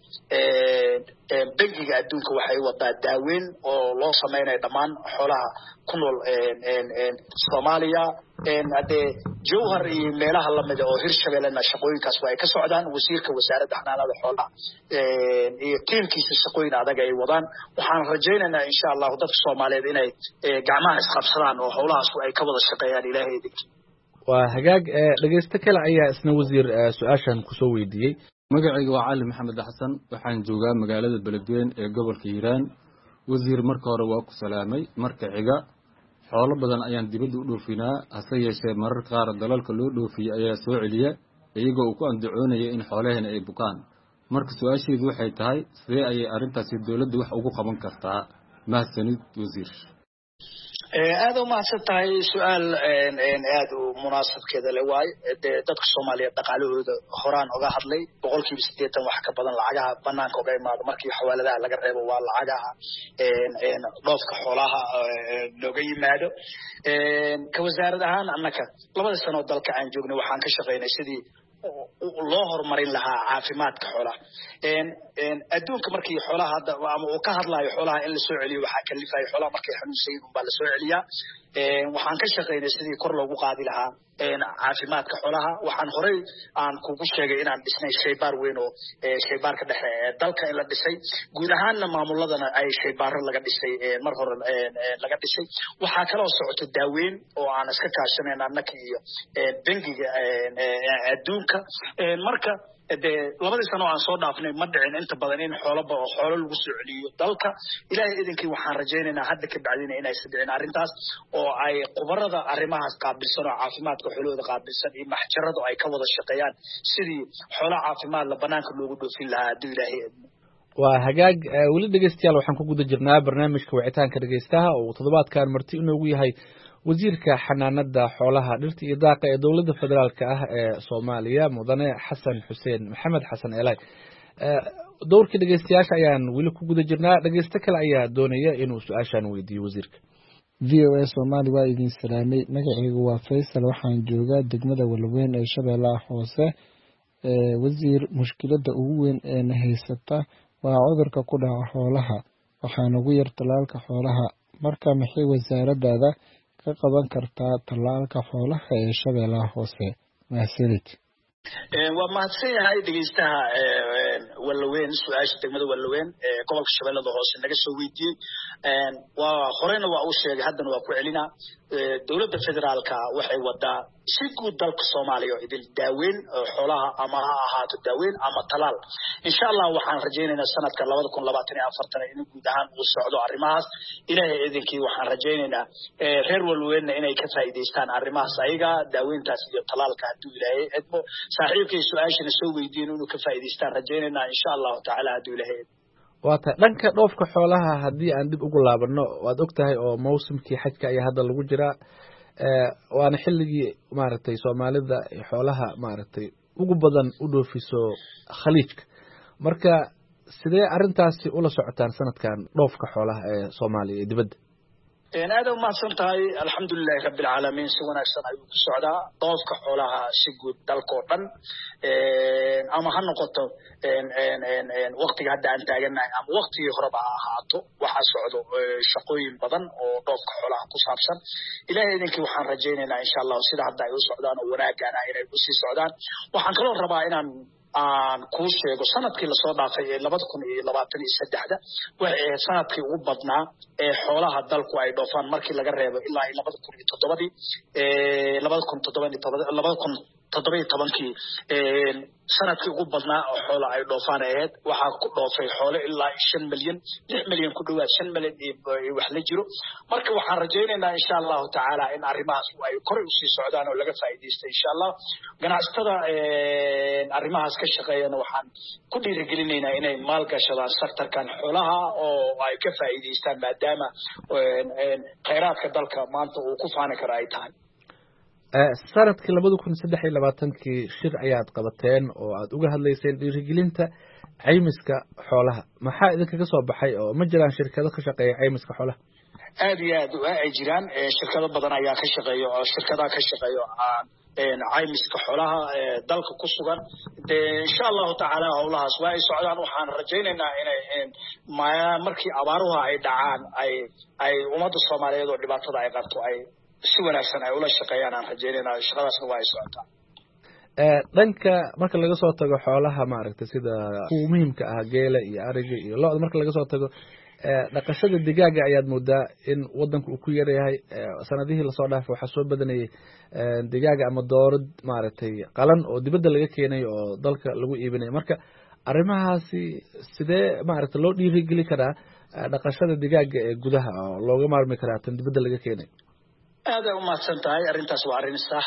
bangiga adduunka waxay wadaa daaweyn oo loo sameynayo dhammaan xoolaha ku nool Soomaaliya hadee jowhar iyo meelaha lamid oo Hirshabeellena shaqooyinkaas waa ay ka socdaan wasiirka wasaaradda xanaanada xoolaha iyo tiimkiisa shaqooyin adag ay wadaan waxaan rajaynaynaa insha Allah dadka Soomaaliyeed inay gacmaha isqabsadaan oo howlahaas ay ka wada shaqeeyaan Ilaahay idinkiisa waa hagaag dhageysta kale ayaa isna wasiir su-aashan ku soo weydiiyay magacayga waa cali maxamed xasan waxaan joogaa magaalada beledweyne ee gobolka hiiraan wasiir marka hore waa ku salaamay marka xiga xoolo badan ayaan dibadda u dhoofinaa hase yeeshee marar qaar dalalka loo dhoofiyay ayaa soo celiya iyagoo uu ku andacoonaya in xoolaheena ay bukaan marka su-aasheedu waxay tahay sidee ayay arrintaasi dowladda wax ugu qaban kartaa mahadsanid wasiir aad u mahadsan tahay su-aal aad u munaasabkeeda le waaye dadka Soomaaliyeed dhaqaalahooda horaan uga hadlay 80% wax ka badan lacagaha banaanka uga imaado markii xawaaladaha laga reebo waa lacagaha dhoofka xoolaha looga yimaado ka wasaarad ahaan annaka 2 sano dalka aan joognay waxaan ka shaqeynay sidii loo horumarin lahaa caafimaadka xoolaha adduunka markii xoolaha hadda ama uu ka hadlayo xoolaha in la soo celiyo waxa kalifayo xoolaha markay xanuunsan yihiin baa la soo celiyaa waxaan ka shaqeynay sidii kor loogu qaadi lahaa caafimaadka xoolaha waxaan horey aan kugu sheegay inaan dhisnay shaybaar weyn oo shaybaarka dhexe dalka in la dhisay guud ahaanna maamuladana ay shaybaaro laga dhisay mar hore laga dhisay waxaa kaloo socoto daaweyn oo aan iska kaashanayna annaka iyo bangiga adduunka marka labadii sano aan soo dhaafnay ma dhicin inta badan in xoolo lagu soo celiyo dalka ilaahay idinkii waxaan rajaynaynaa hadda ka bacdina inay sadicin arrintaas oo ay qubarada arrimahaas qaabilsan oo caafimaadka xoolahooda qaabilsan iyo maxjaradu ay ka wada shaqeeyaan sidii xoolo caafimaad la banaanka loogu dhoofin lahaa hadduu ilaahay waa hagaag weli dhegeystayaal waxaan ku guda jirnaa barnaamijka wicitaanka dhegeystaha oo toddobaadkan marti inoogu yahay wasiirka xanaanada xoolaha dhirta iyo daaqa ee dowladda federaalka ah ee Soomaaliya mudane Xasan Xuseen Maxamed Xasan Elay dowrkii dhegeystayaasha ayaan weli ku guda jirnaa dhegeysta kale ayaa doonaya inuu su-aashan weydiiyo wasiirka VOA Soomaali waa idin salaamay magacaygu waa Faysal waxaan joogaa degmada Walweyn ee Shabeellaha Hoose wasiir mushkiladda ugu weyn ee na haysata waa cudurka ku dhaca xoolaha waxaan ugu yar talaalka xoolaha marka maxay wasaaradda ka qaban kartaa talaalka xoolaha ee Shabeellaha Hoose mahadsanid waa mahadsan yahay dhegeystaha Walweyn su-aasha degmada Walweyn gobolka Shabeellaha Hoose naga soo weydiiyey waa horeyna waa uu sheegay haddana waa ku celinaa dowladda federaalka waxay wadaa si guud dalka Soomaaliya oo idil daaweyn xoolaha ama ha ahaato daaweyn ama talaal insha Allah waxaan rajaynaynaa sanadka 2024 in guud ahaan uu socdo arrimahaas ilaahay idinkii waxaan rajaynaynaa reer Walweyn inay ka faa'iideystaan arrimahaas ayaga daaweyntaas iyo talaalka hadduu ilaahay idmo saaxiibkay su-aashana soo weydiin inuu ka faa'iideystaan rajaynaynaa insha Allah tacaala hadduu ilaahay waata dhanka dhoofka xoolaha haddii aan dib ugu laabano waad ogtahay oo mawsimkii xajka ayaa hadda lagu jiraa waana xilligii maaragtay Soomaalida xoolaha maaragtay ugu badan u dhoofiso khaliijka marka sidee arrintaasi ula socotaan sanadkan dhoofka xoolaha ee Soomaaliya dibadda aad u mahadsantahay alxamdulilahi rabbi alcaalamiin si wanaagsan ayuu ku socdaa doofka xoolaha si guud dalkoo dhan ama ha noqoto waqtiga hadda aan taaganahay ama waqtigii horeba ha ahaato waxaa socdo shaqooyin badan oo doofka xoolaha ku saabsan ilaahay idinkii waxaan rajaynaynaa insha allahu sida hadda ay u socdaan oo wanaagana inay usii socdaan waxaan kaloo rabaa inaan kuu sheego sanadkii lasoo dhaafay ee 2023 waxay ahayd sanadkii ugu badnaa ee xoolaha dalku ay dhoofaan markii laga reebo ilaa 2017 sanadkii ugu badnaa oo xoola ay dhoofaan ahayd waxaa ku dhoofay xoolo ilaa 5 milyan 6 milyan ku dhawaad 5 milyan iyo wax la jiro marka waxaan rajaynaynaa insha allahu tacaala in arrimahaas ay kor u sii socdaan oo laga faa'iideysto insha allah ganacsatada arrimahaas ka shaqeeyana waxaan ku dhiirigelinaynaa inay maal gashadaan sektorkan xoolaha oo ay ka faa'iideystaan maadaama kheyraadka dalka maanta uu ku faani karo ay tahay sanadkii 2023 shir ayaad qabateen oo aad uga hadlayseen dhiirigelinta caymiska xoolaha maxaa idinkaga soo baxay oo ma jiraan shirkado ka shaqeeya caymiska xoolaha aad iyo aad ay jiraan shirkado badan ayaa ka shaqeeya oo shirkadaha ka shaqeeya caymiska xoolaha dalka ku sugan insha allahu tacaala howlahaas waa ay socdaan waxaan rajaynaynaa inay markii abaaruhu ay dhacaan ay ummadda Soomaaliyeed oo dhibaatada ay qabto ay si wanaagsan ay ula shaqeeyaan aan rajaynayna shaqadaasna waa ay socotaa dhanka marka laga soo tago xoolaha maaragtay sida kuwa muhiimka ah geela iyo ariga iyo lo'da marka laga soo tago dhaqashada digaaga ayaad moodaa in wadanku uu ku yar yahay sanadihii la soo dhaafay waxa soo badanayay digaaga ama doorad maaragtay qalan oo dibadda laga keenay oo dalka lagu iibinayo marka arrimahaasi sidee maaragtay loo dhiirigeli karaa dhaqashada digaaga ee gudaha oo looga maarmi karaa tan dibadda laga keenay aad u mahadsantahay arrintaas waa arrin sax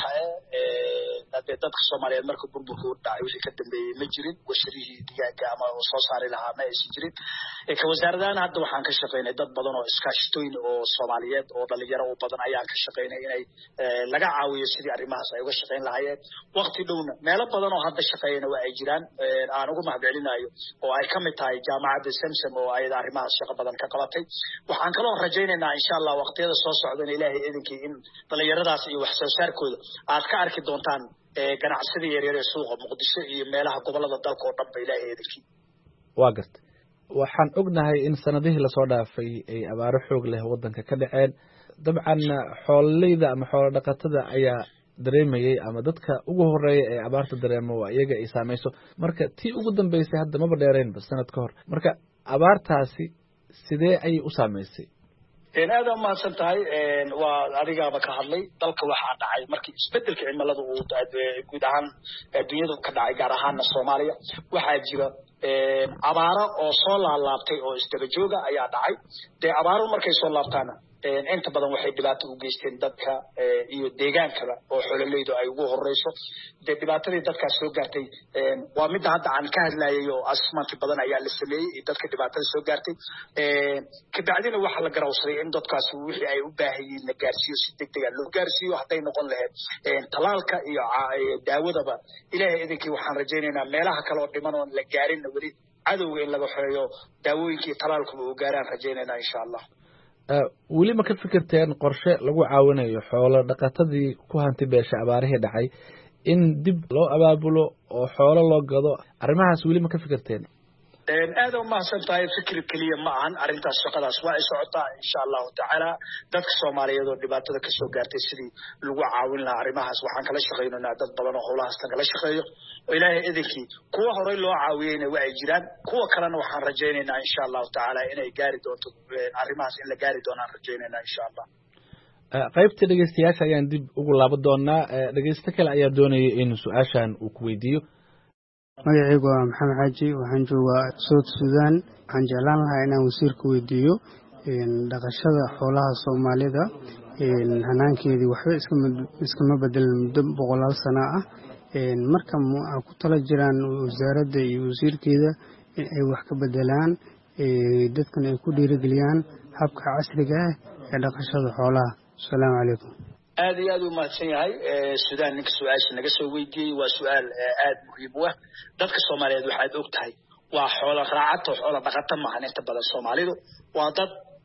dadka Soomaaliyeed marka burburku u dhacay wixii ka dambeeyay ma jirin washarihii digaaga ama soo saari lahaa ma aysan jirin ka wasaaraddan hadda waxaan ka shaqeynay dad badan oo iskaashatooyin oo Soomaaliyeed oo dhalinyaro u badan ayaan ka shaqeynay inay laga caawiyo sidii arrimahaas ay uga shaqeyn lahaayeen waqti dhowna meelo badan oo hadda shaqeeyna waa ay jiraan aan ugu mahadcelinayo oo ay kamid tahay jaamacadda Samsam oo ay arrimahaas shaqo badan ka qabatay waxaan kaloo rajaynaynaa insha Allah waqtiyada soo socda ilaahay idinkii in dhalinyaradaas iyo wax soo saarkooda aad ka arki doontaan ganacsiga yaryar ee suuqa Muqdisho iyo meelaha gobolada dalka oo dhan ba ilaahay idinkii waa gartay waxaan ognahay in sanadihii la soo dhaafay ay abaaro xoog leh wadanka ka dhaceen dabcan xoololeyda ama xoolo dhaqatada ayaa dareemayay ama dadka ugu horeeya ee abaarta dareemo waa iyaga ay saamayso marka tii ugu dambeysay hadda maba dheereenba sanad ka hor marka abaartaasi sidee ayay u saamaysay aad u mahadsantahay waa adigaaba ka hadlay dalka waxaa dhacay markii isbedelka cimilada uu guud ahaan adduunyada ka dhacay gaar ahaana Soomaaliya waxaa jira abaaro oo soo laabtay oo isdaba jooga ayaa dhacay abaaro markay soo laabtaana inta badan waxay dhibaato u geysteen dadka iyo deegaankaba oo xoololeydu ay ugu horeyso dhibaatadii dadkaas soo gaartay waa mid hadda aan ka hadlayay oo asmanti badan ayaa la sameeyay dadka dhibaatada soo gaartay ka bacdina waxa la garawsaday in dadkaas wixii ay u baahan yihiin la gaarsiiyo si degdeg ah loo gaarsiiyo haday noqon lahayd talaalka iyo daawadaba ilaahay idinkii waxaan rajaynaynaa meelaha kale oo dhiman oo la gaarin wali cadowga in laga xoreeyo daawooyinkii talaalkuba u gaaraan rajaynaynaa insha Allah weli ma ka fikirteen qorshe lagu caawinayo xoolo dhaqatadii ku hanti beesha abaarihii dhacay in dib loo abaabulo oo xoolo loo gado arrimahaas weli ma ka fikirteen aad u mahadsantahay fikir kaliya ma ahan arrintaas shaqadaas waa ay socotaa insha allahu tacaala dadka Soomaaliyeed oo dhibaatada ka soo gaartay sidii lagu caawin lahaa arrimahaas waxaan kala shaqeynaynaa dad badan oo howlahaas kala shaqeeyo oo ilaahay idinkii kuwa horey loo caawiyayna waa ay jiraan kuwa kalena waxaan rajaynaynaa insha allahu tacaala inay gaari doonto arrimahaas in la gaari doonaan rajaynaynaa insha Allah qaybta dhageystayaasha ayaan dib ugu laaban doonaa dhageysto kale ayaa doonaya in su'aashan uu ku weydiiyo magacaygu waa maxamed xaaji waxaan joogaa South Sudan waxaan jeclaan lahaa inaan wasiirka weydiiyo dhaqashada xoolaha Soomaalida hanaankeedii waxba iskama bedelin muddo 100 sano ah marka ku tala jiraan wasaaradda iyo wasiirkeeda in ay wax ka bedelaan dadkan ay ku dhiirigeliyaan habka casriga ah ee dhaqashada xoolaha. Assalaamu calaykum. aad iyo aad u mahadsan yahay Suudaan ninka su'aasha naga soo weydiiyay waa su'aal aad muhiim u ah dadka Soomaaliyeed waxaad ogtahay waa xoolo raacato xoolo dhaqato maahan inta badan Soomaalidu waa dad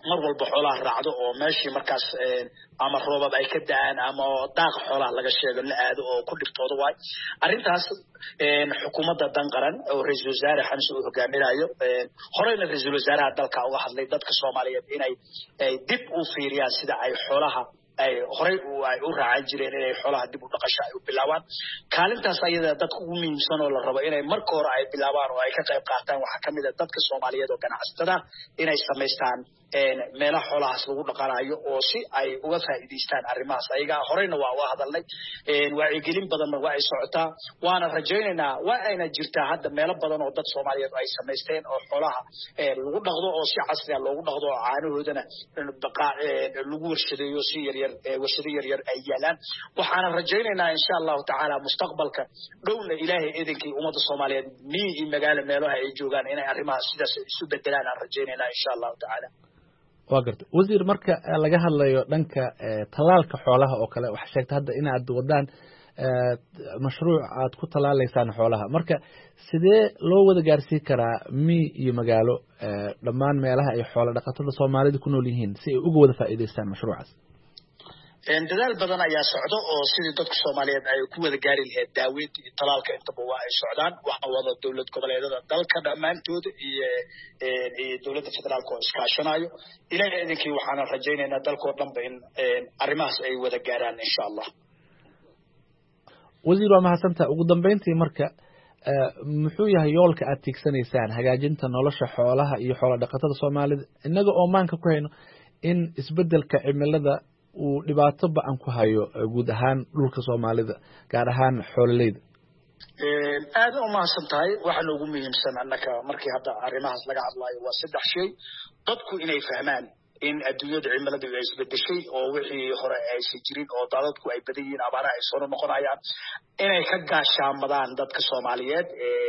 mar walba xoolaha raacdo oo meeshii markaas ama roobab ay ka da'aan ama daaq xoolaha laga sheego la aado oo ku dhibtooda waay arrintaas xukuumadda dan qaran oo ra'iisul wasaare xamse uu hogaaminayo horeyna ra'iisul wasaaraha dalka uga hadlay dadka Soomaaliyeed inay dib u fiiriyaan sida ay xoolaha ay horey u raacan jireen inay xoolaha dib u dhaqasho ay u bilaabaan kaalintaas ayada dadku ugu muhiimsan oo la rabo inay marka hore ay bilaabaan oo ay ka qayb qaataan waxa kamid ah dadka Soomaaliyeed oo ganacsatada inay sameystaan meelaha xoolahaas lagu dhaqanayo oo si ay uga faa'iideystaan arrimahaas ayaga horeyna waa uga hadalnay wacyigelin badanna waa ay socotaa waana rajaynaynaa waa ayna jirtaa hadda meelo badan oo dad Soomaaliyeed ay sameysteen oo xoolaha lagu dhaqdo oo si casri ah loogu dhaqdo oo caanahoodana lagu warshadeeyo si warshado yar ay yaalaan waxaana rajaynaynaa insha Allah ta'ala mustaqbalka dhowna ilaahay idinkii ummadda Soomaaliyeed iyo magaalo meelaha ay joogaan inay arrimahaas sidaas isu bedelaan aan rajaynaynaa insha Allah ta'ala waa gartay wasiir marka laga hadlayo dhanka talaalka xoolaha oo kale waxa sheegtay hadda in aad wadaan mashruuc aad ku talaaleysaan xoolaha marka sidee loo wada gaarsiin karaa iyo magaalo dhammaan meelaha ay xoolo dhaqatada Soomaalidu ku nool yihiin si ay uga wada faa'iideystaan mashruucaas dadaal badan ayaa socdo oo sidii dadka Soomaaliyeed ay ku wada gaari lahayd daaweynta iyo talaalka intaba waa ay socdaan waxa wada dawlad goboleedyada dalka dhamaantood iyo dawladda federaalka oo iskaashanayo ilaahay idinkii waxaan rajaynaynaa dalka oo dhanba in arrimahaas ay wada gaaraan insha Allah wasiir waa mahadsantahay ugu dambeyntii marka muxuu yahay yoolka aad tiigsanaysaan hagaajinta nolosha xoolaha iyo xoolo dhaqatada Soomaalida inaga oo maanka ku hayno in isbedelka cimilada uu dhibaato ba'an ku hayo guud ahaan dhulka Soomaalida gaar ahaan xoololeyda aad u mahadsantahay waxaan ugu muhiimsan annaka markii hadda arrimahaas laga hadlayo waa saddex shay dadku inay fahmaan in adduunyada cimiladu ay isbedeshay oo wixii hore aysan jirin oo dadku ay badan yihiin abaara ay soo noqonayaan inay ka gaashaamadaan dadka Soomaaliyeed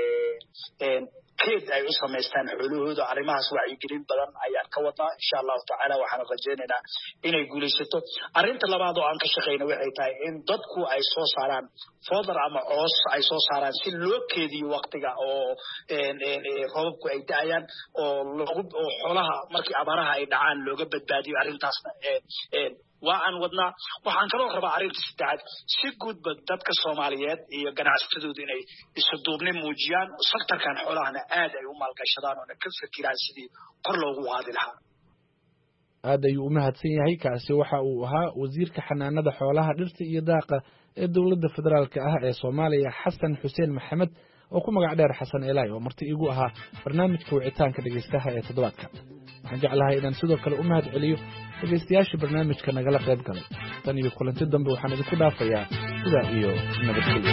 keed ay u sameystaan xoolahooda arrimahaas wacyigelin badan ayaan ka wadaa insha Allah ta'ala waxaan rajaynaynaa inay guulaysato arrinta labaad oo aan ka shaqeyno waxay tahay in dadku ay soo saaraan fodar ama coos ay soo saaraan si loo keediyo waqtiga oo roobabku ay da'ayaan oo xoolaha markii abaaraha ay dhacaan looga badbaadiyo arrintaasna waa aan wadnaa waxaan kaloo rabaa arrinta saddexaad si guudba dadka Soomaaliyeed iyo ganacsatadooda inay isu duubni muujiyaan sektorkan xoolahana aad ay u maalgashadaan oo ka fikiraan sidii kor loogu qaadi lahaa aad ayuu u mahadsan yahay kaasi waxa uu ahaa wasiirka xanaanada xoolaha dhirta iyo daaqa ee dawladda federaalka ah ee Soomaaliya Xasan Xuseen Maxamed oo ku magac dheer Xasan Elay oo marti igu ahaa barnaamijka wicitaanka dhageystaha ee toddobaadka waxaan jeclahay inaan sidoo kale u mahad celiyo dhageystayaasha barnaamijka nagala qayb galay tan iyo kulanti dambe waxaan idinku dhaafayaa sida iyo nabadgelyo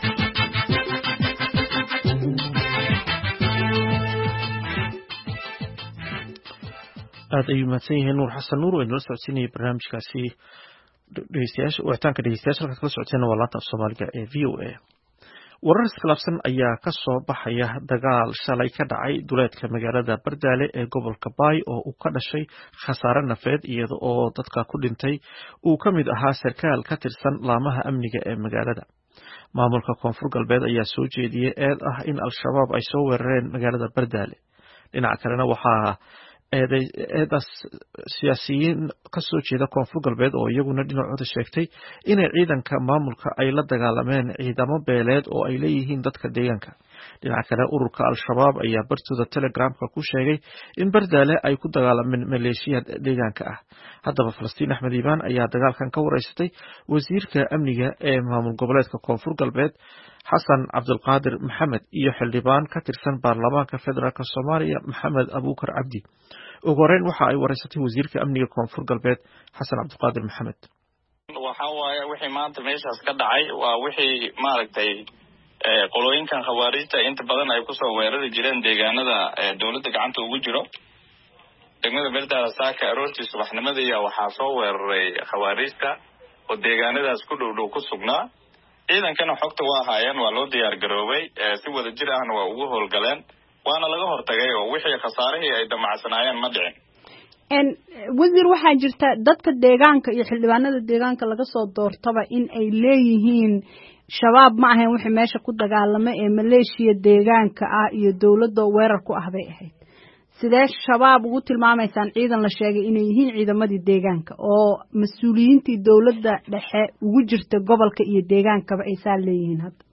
aad ayuu mahadsan yahay Nuur Xasan Nuur oo inoo socodsiinayay barnaamijkaasi dhageystayaasha wicitaanka dhageystayaasha halka kala socoteen waa laanta Soomaaliga ee VOA warar iskhilaafsan ayaa ka soo baxaya dagaal shalay ka dhacay duleedka magaalada Bardaale ee gobolka Baay oo uu ka dhashay khasaare nafeed iyada oo dadka ku dhintay uu ka mid ahaa sarkaal ka tirsan laamaha amniga ee magaalada maamulka koonfur galbeed ayaa soo jeediyay eed ah in al-shabaab ay soo weerareen magaalada Bardaale dhinaca kalena waxaa eedaas siyaasiyiin ka soo jeeda koonfur galbeed oo iyaguna dhinacooda sheegtay inay ciidanka maamulka ay la dagaalameen ciidamo beeleed oo ay leeyihiin dadka deegaanka dhinaca kale ururka al-shabaab ayaa bartooda telegramka ku sheegay in Bardaale ay ku dagaalameen maleeshiyad deegaanka ah haddaba Falastiin Axmed Iibaan ayaa dagaalkan ka wareysatay wasiirka amniga ee maamul goboleedka koonfur galbeed Xasan Cabdulqaadir Maxamed iyo xildhibaan ka tirsan baarlamaanka federaalka Soomaaliya Maxamed Abuukar Cabdi ugu horeyn waxa ay wareysatay wasiirka amniga koonfur galbeed Xasan Cabdulqaadir Maxamed waxa waaye wixii maanta meeshaas ka dhacay waa wixii maaragtay qolooyinkan khawaarijta inta badan ay ku soo weerari jireen deegaanada dawladda gacanta ugu jiro degmada Bardaale saaka aroortii subaxnimadii waxaa soo weeraray khawaarijta oo deegaanadaas ku dhow ku sugnaa ciidankana xogta waa haayeen waa loo diyaar garoobay si wada jir ahna waa ugu howlgaleen waana laga hortagay oo wixii khasaarihii ay damacsanaayeen ma dhicin wasiir waxaa jirta dadka deegaanka iyo xildhibaanada deegaanka laga soo doortaba in ay leeyihiin shabaab ma ahayn wixii meesha ku dagaalamay ee maleeshiya deegaanka ah iyo dawladda weerar ku ah bay ahayd sidee shabaab ugu tilmaamaysaan ciidan la sheegay inay yihiin ciidamadii deegaanka oo mas-uuliyiintii dowladda dhexe ugu jirta gobolka iyo deegaankaba ay saa leeyihiin hadda?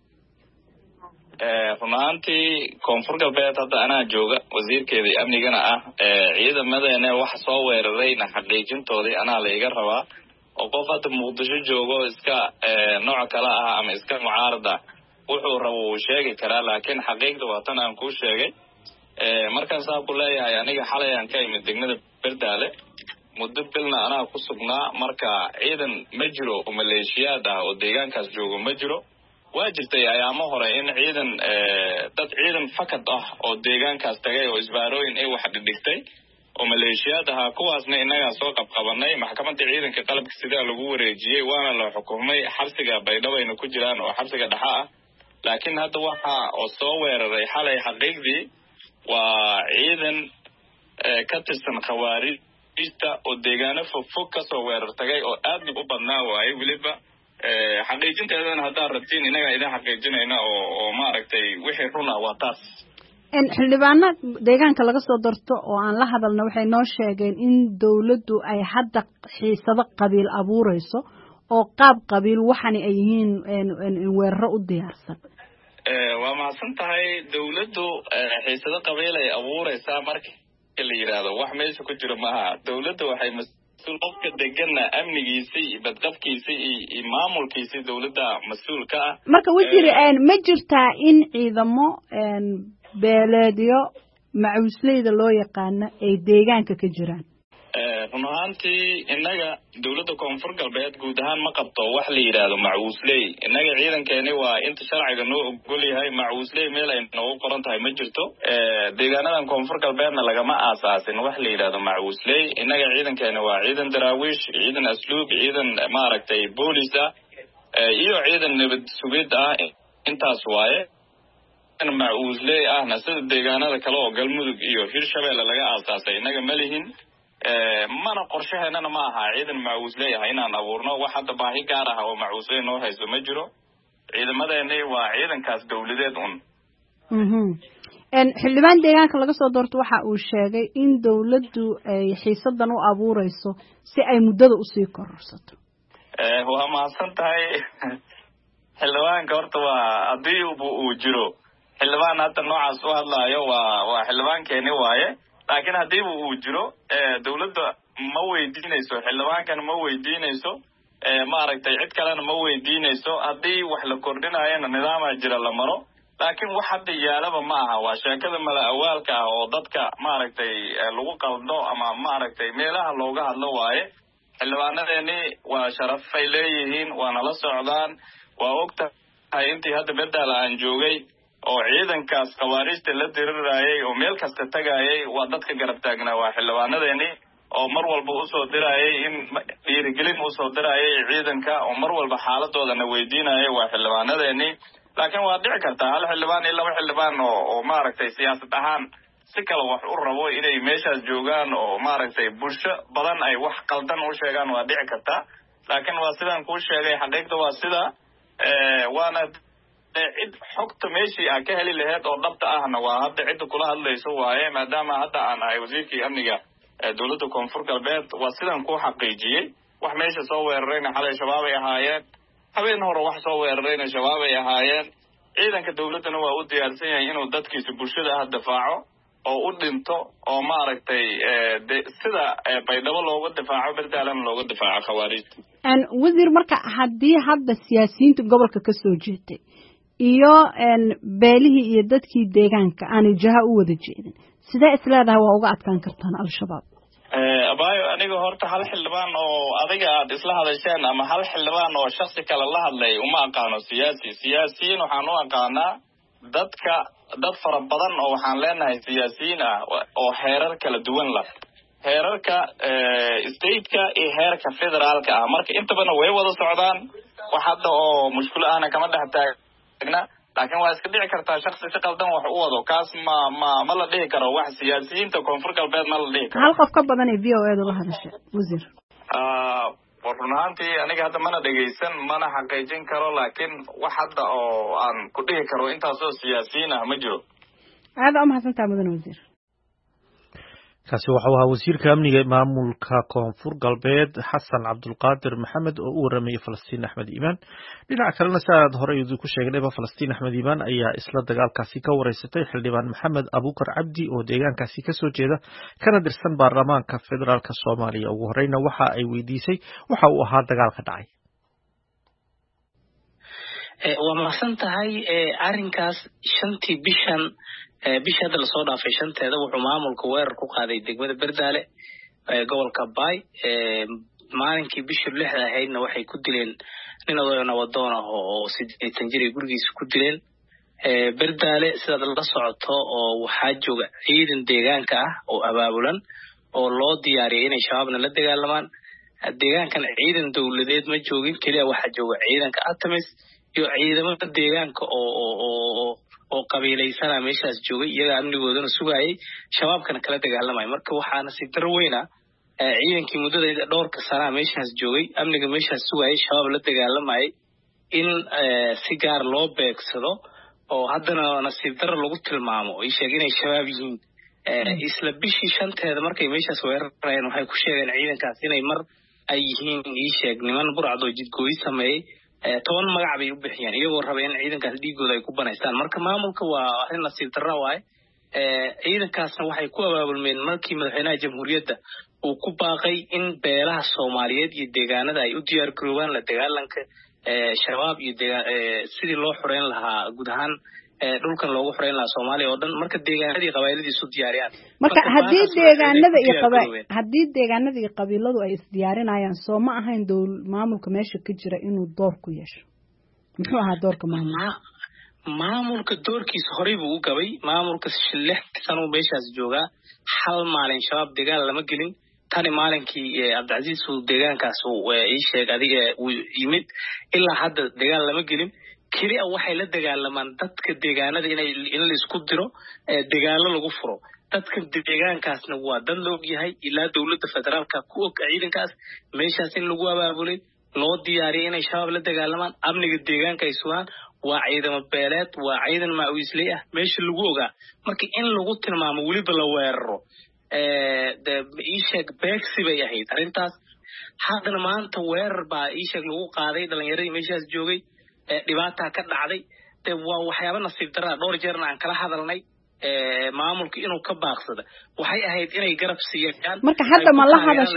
run ahaantii koonfur galbeed hadda anaa jooga wasiirkeedii amnigana ah ciidamadeena waxa soo weerarayna xaqiijintoodii anaa la iga rabaa oo qof hadda muqdisho joogo iska nooc kala ah ama iska mucaarada wuxuu rabo uu sheegi karaa laakiin xaqiiqda waa tan aan kuu sheegay markaan saa ku leeyahay aniga xalay aan ka imid degmada Berdaale muddo bilna anaa ku sugnaa marka ciidan ma jiro oo maleeshiyaad ah oo deegaankaas joogo ma jiro waa jirtay ayaamo hore in dad ciidan fakad ah oo deegaankaas tagay oo isbaarooyin ay wax dhigtay oo maleeshiyaad ahaa kuwaasna inaga soo qabqabanay maxkamadda ciidanka qalabka sida lagu wareejiyay waana la xukumay xabsiga Baydhabo ku jiraan oo xabsiga dhexe ah laakiin hadda waxa oo soo weeraray xalay xaqiiqdii waa ciidan ka tirsan khawaarijta oo deegaano fog ka soo weerar tagay oo aad u badnaa waay waliba xaqiijinteedana hadda rabtiin inaga idin xaqiijinayna oo maaragtay wixii runa waa taas xildhibaano deegaanka laga soo doorto oo aan la hadalna waxay noo sheegeen in dawladdu ay hadda xiisado qabiil abuurayso oo qaab qabiil waxani ay yihiin weeraro u diyaarsan. waa mahadsan tahay dawladdu xiisado qabiil ay abuuraysaa marka la yiraahdo wax meesha ku jira maaha dawladdu waxay mas'uul qofka deganna amnigiisa iyo badqabkiisa iyo maamulkiisa dawladda mas'uulka ah marka wasiir ma jirtaa in ciidamo beeleedyo macuusleyda loo yaqaano ay deegaanka ka jiraan? run ahaantii inaga dawladda koonfur galbeed guud ahaan ma qabto wax la yiraahdo macuusley inaga ciidankeeni waa inta sharciga noo ogol yahay macuusley meel ay noogu qoran tahay ma jirto deegaanadan koonfur galbeedna lagama aasaasin wax la yiraahdo macuusley inaga ciidankeeni waa ciidan daraawiish ciidan asluub ciidan maaragtay boolis ah iyo ciidan nabad sugid ah intaas waaye macuusley ahna sida deegaanada kale oo galmudug iyo hirshabeelle laga aasaasay inaga ma lihin mana qorshaheenana ma aha ciidan macuusley ah inaan abuurno wax hadda baahi gaar ah oo macuusley noo hayso ma jiro ciidamadeeni waa ciidankaas dawladeed xildhibaan deegaanka laga soo doorto waxa uu sheegay in dawladdu ay xiisadan u abuurayso si ay muddada usii kororsato. waa mahadsan tahay xildhibaanka horta waa haddii uu jiro xildhibaan hadda noocaas u hadlaayo waa xildhibaankeeni waaye laakiin haddii uu jiro dawladda ma weydiinayso xildhibaankan ma weydiinayso maaragtay cid kalena ma weydiinayso haddii wax la kordhinayana nidaama jira la maro laakiin wax hadda yaalaba ma aha waa sheekada mala awaalka ah oo dadka maaragtay lagu qaldo ama maaragtay meelaha looga hadlo waaye xildhibaanadeeni waa sharafay leeyihiin waana la socdaan waa ogtahay intii hadda Berdaale aan joogay oo ciidankaas khawaarijta la dirirayay oo meel kasta tagayay waa dadka garab taagnaa waa xildhibaanadeeni oo mar walba u soo dirayay in dhiirigelin u soo dirayay ciidanka oo mar walba xaaladooda weydiinayay waa xildhibaanadeeni laakiin waa dhici kartaa hal xildhibaan iyo laba xildhibaan oo maaragtay siyaasad ahaan si kale wax u rabo inay meeshaas joogaan oo maaragtay bulsho badan ay wax qaldan u sheegaan waa dhici kartaa laakiin waa sidaan kuu sheegay xaqiiqda waa sida waana cid xogta meeshii aan ka heli lahayd oo dhabta ahna waa hadda cidda kula hadlayso waaye maadaama hadda aan ahay wasiirkii amniga dawladda koonfur galbeed waa sidaan kuu xaqiijiyey wax meesha soo weerarayna xalay shabaab ay ahaayeen habeen hore wax soo weerarayna shabaab ay ahaayeen ciidanka dawladdana waa u diyaarsan yahay inuu dadkiisa bulshada ah difaaco oo u dhinto oo maaragtay sida Baydhabo looga difaaco Berdaalena looga difaaco khawaarijta. wasiir marka haddii hadda siyaasiyiinta gobolka ka soo jeetay iyo beelihii iyo dadkii deegaanka aanay jaha u wada jeedin sidee isleedahay waa uga adkaan kartaan al-shabaab? abaayo aniga horta hal xildhibaan oo adiga aad isla hadasheen ama hal xildhibaan oo shakhsi kale la hadlay uma aqaano siyaasiyiin waxaan u aqaanaa dad fara badan oo waxaan leenahay siyaasiyiin ah oo heerar kala duwan leh heerarka stateka iyo heerka federaalka ah marka inta badan way wada socdaan wax hadda oo mushkil ahna kama dhex taagna laakiin waa iska dhici kartaa shakhsi si qaldan wax u wado kaas ma la dhihi karo wax siyaasiyiinta koonfur galbeed ma la dhihi karo hal qof ka badan ee VOA la hadashay wasiir run ahaantii aniga hadda mana dhegaysan mana xaqiijin karo laakiin wax hadda oo aan ku dhihi karo intaasoo siyaasiyiin ah ma jiro aad u mahadsantahay mudan wasiir kaasi waxa uu ahaa wasiirka amniga maamulka koonfur galbeed xasan cabdulqaadir maxamed oo u waramayay Falastiin Axmed Iimaan. dhinaca kalena saad hore idinku sheegnayba Falastiin Axmed Iimaan ayaa isla dagaalkaasi ka wareysatay xildhibaan Maxamed Abuukar Cabdi oo deegaankaasi ka soo jeeda kana tirsan baarlamaanka federaalka Soomaaliya. ugu horeyna waxa ay weydiisay waxa uu ahaa dagaalka dhacay. waa mahadsan tahay arrinkaas shantii bishan bishii hadda lasoo dhaafay shanteeda wuxuu maamulka weerar ku qaaday degmada Bardaale gobolka Baay. maalinkii bishii 6 ahaydna waxay ku dileen nin odayaana wadoon ah oo 80 jir ay gurigiisa ku dileen. Bardaale sidaad la socoto oo waxaa jooga ciidan deegaanka ah oo abaabulan oo loo diyaariyay inay shabaabna la dagaalamaan. deegaankan ciidan dawladeed ma joogin, kaliya waxaa jooga ciidanka ATMIS iyo ciidamada deegaanka oo qabiilaysana meeshaas joogay, iyaga amnigoodana sugayay, shabaabkana kala dagaalamay. marka waxaana si dar weyna ciidankii muddada dhowrka sana meeshaas joogay, amniga meeshaas sugayay, shabaab la dagaalamay in si gaar loo beegsado oo haddana nasiib dar lagu tilmaamo oo sheegay inay shabaab yihiin. isla bishii shanteeda markay meeshaas weerarayeen waxay ku sheegeen ciidankaas inay mar ay yihiin niman burcad oo jidgooyi sameeyay 10 magac bay u bixiyeen iyagoo rabay in ciidankaas dhiigooda ay ku banaystaan. marka maamulka waa arrin nasiib darro waay. ciidankaasna waxay ku abaabulmeen markii madaxweynaha jamhuuriyadda uu ku baaqay in beelaha Soomaaliyeed iyo deegaanada ay u diyaar garoobaan la dagaalanka shabaab iyo sidii loo xoreyn lahaa guud ahaan dhulkan loogu xoreyn lahaa Soomaaliya oo dhan. marka deegaanadii qabaayladii isu diyaariyaan. marka haddii deegaanada iyo qabiiladu ay is diyaarinayaan soo ma ahayn maamulka meesha ka jira inuu door ku yeesho. muxuu ahaa doorka maamulka doorkiisa horey buu u gabay. maamulka 6 sano meeshaas joogaa, hal maalin shabaab dagaal lama gelin. tani maalinkii Cabdicasiis uu deegaankaas uu ii sheeg adiga uu yimid ilaa hadda dagaal lama gelin. kaliya waxay la dagaalamaan dadka deegaanada in la isku diro dagaalo lagu furo. dadka deegaankaasna waa dad loo yahay ilaa dawladda federaalka ku og ciidankaas meeshaas in lagu abaabulay loo diyaariyay inay shabaab la dagaalamaan. amniga deegaanka ay sugaan waa ciidamo beeleed, waa ciidan maawiisley ah meesha lagu ogaa. marka in lagu tilmaamo weliba la weeraro ii sheeg beegsi bay ahayd arrintaas. haddana maanta weerar baa ii sheeg lagu qaaday dhalinyaradii meeshaas joogay, dhibaataa ka dhacday. waa waxyaabo nasiib darra. dhowr jeerna aan kala hadalnay maamulka inuu ka baaqsado. waxay ahayd inay garab siiyaan. marka hadda ma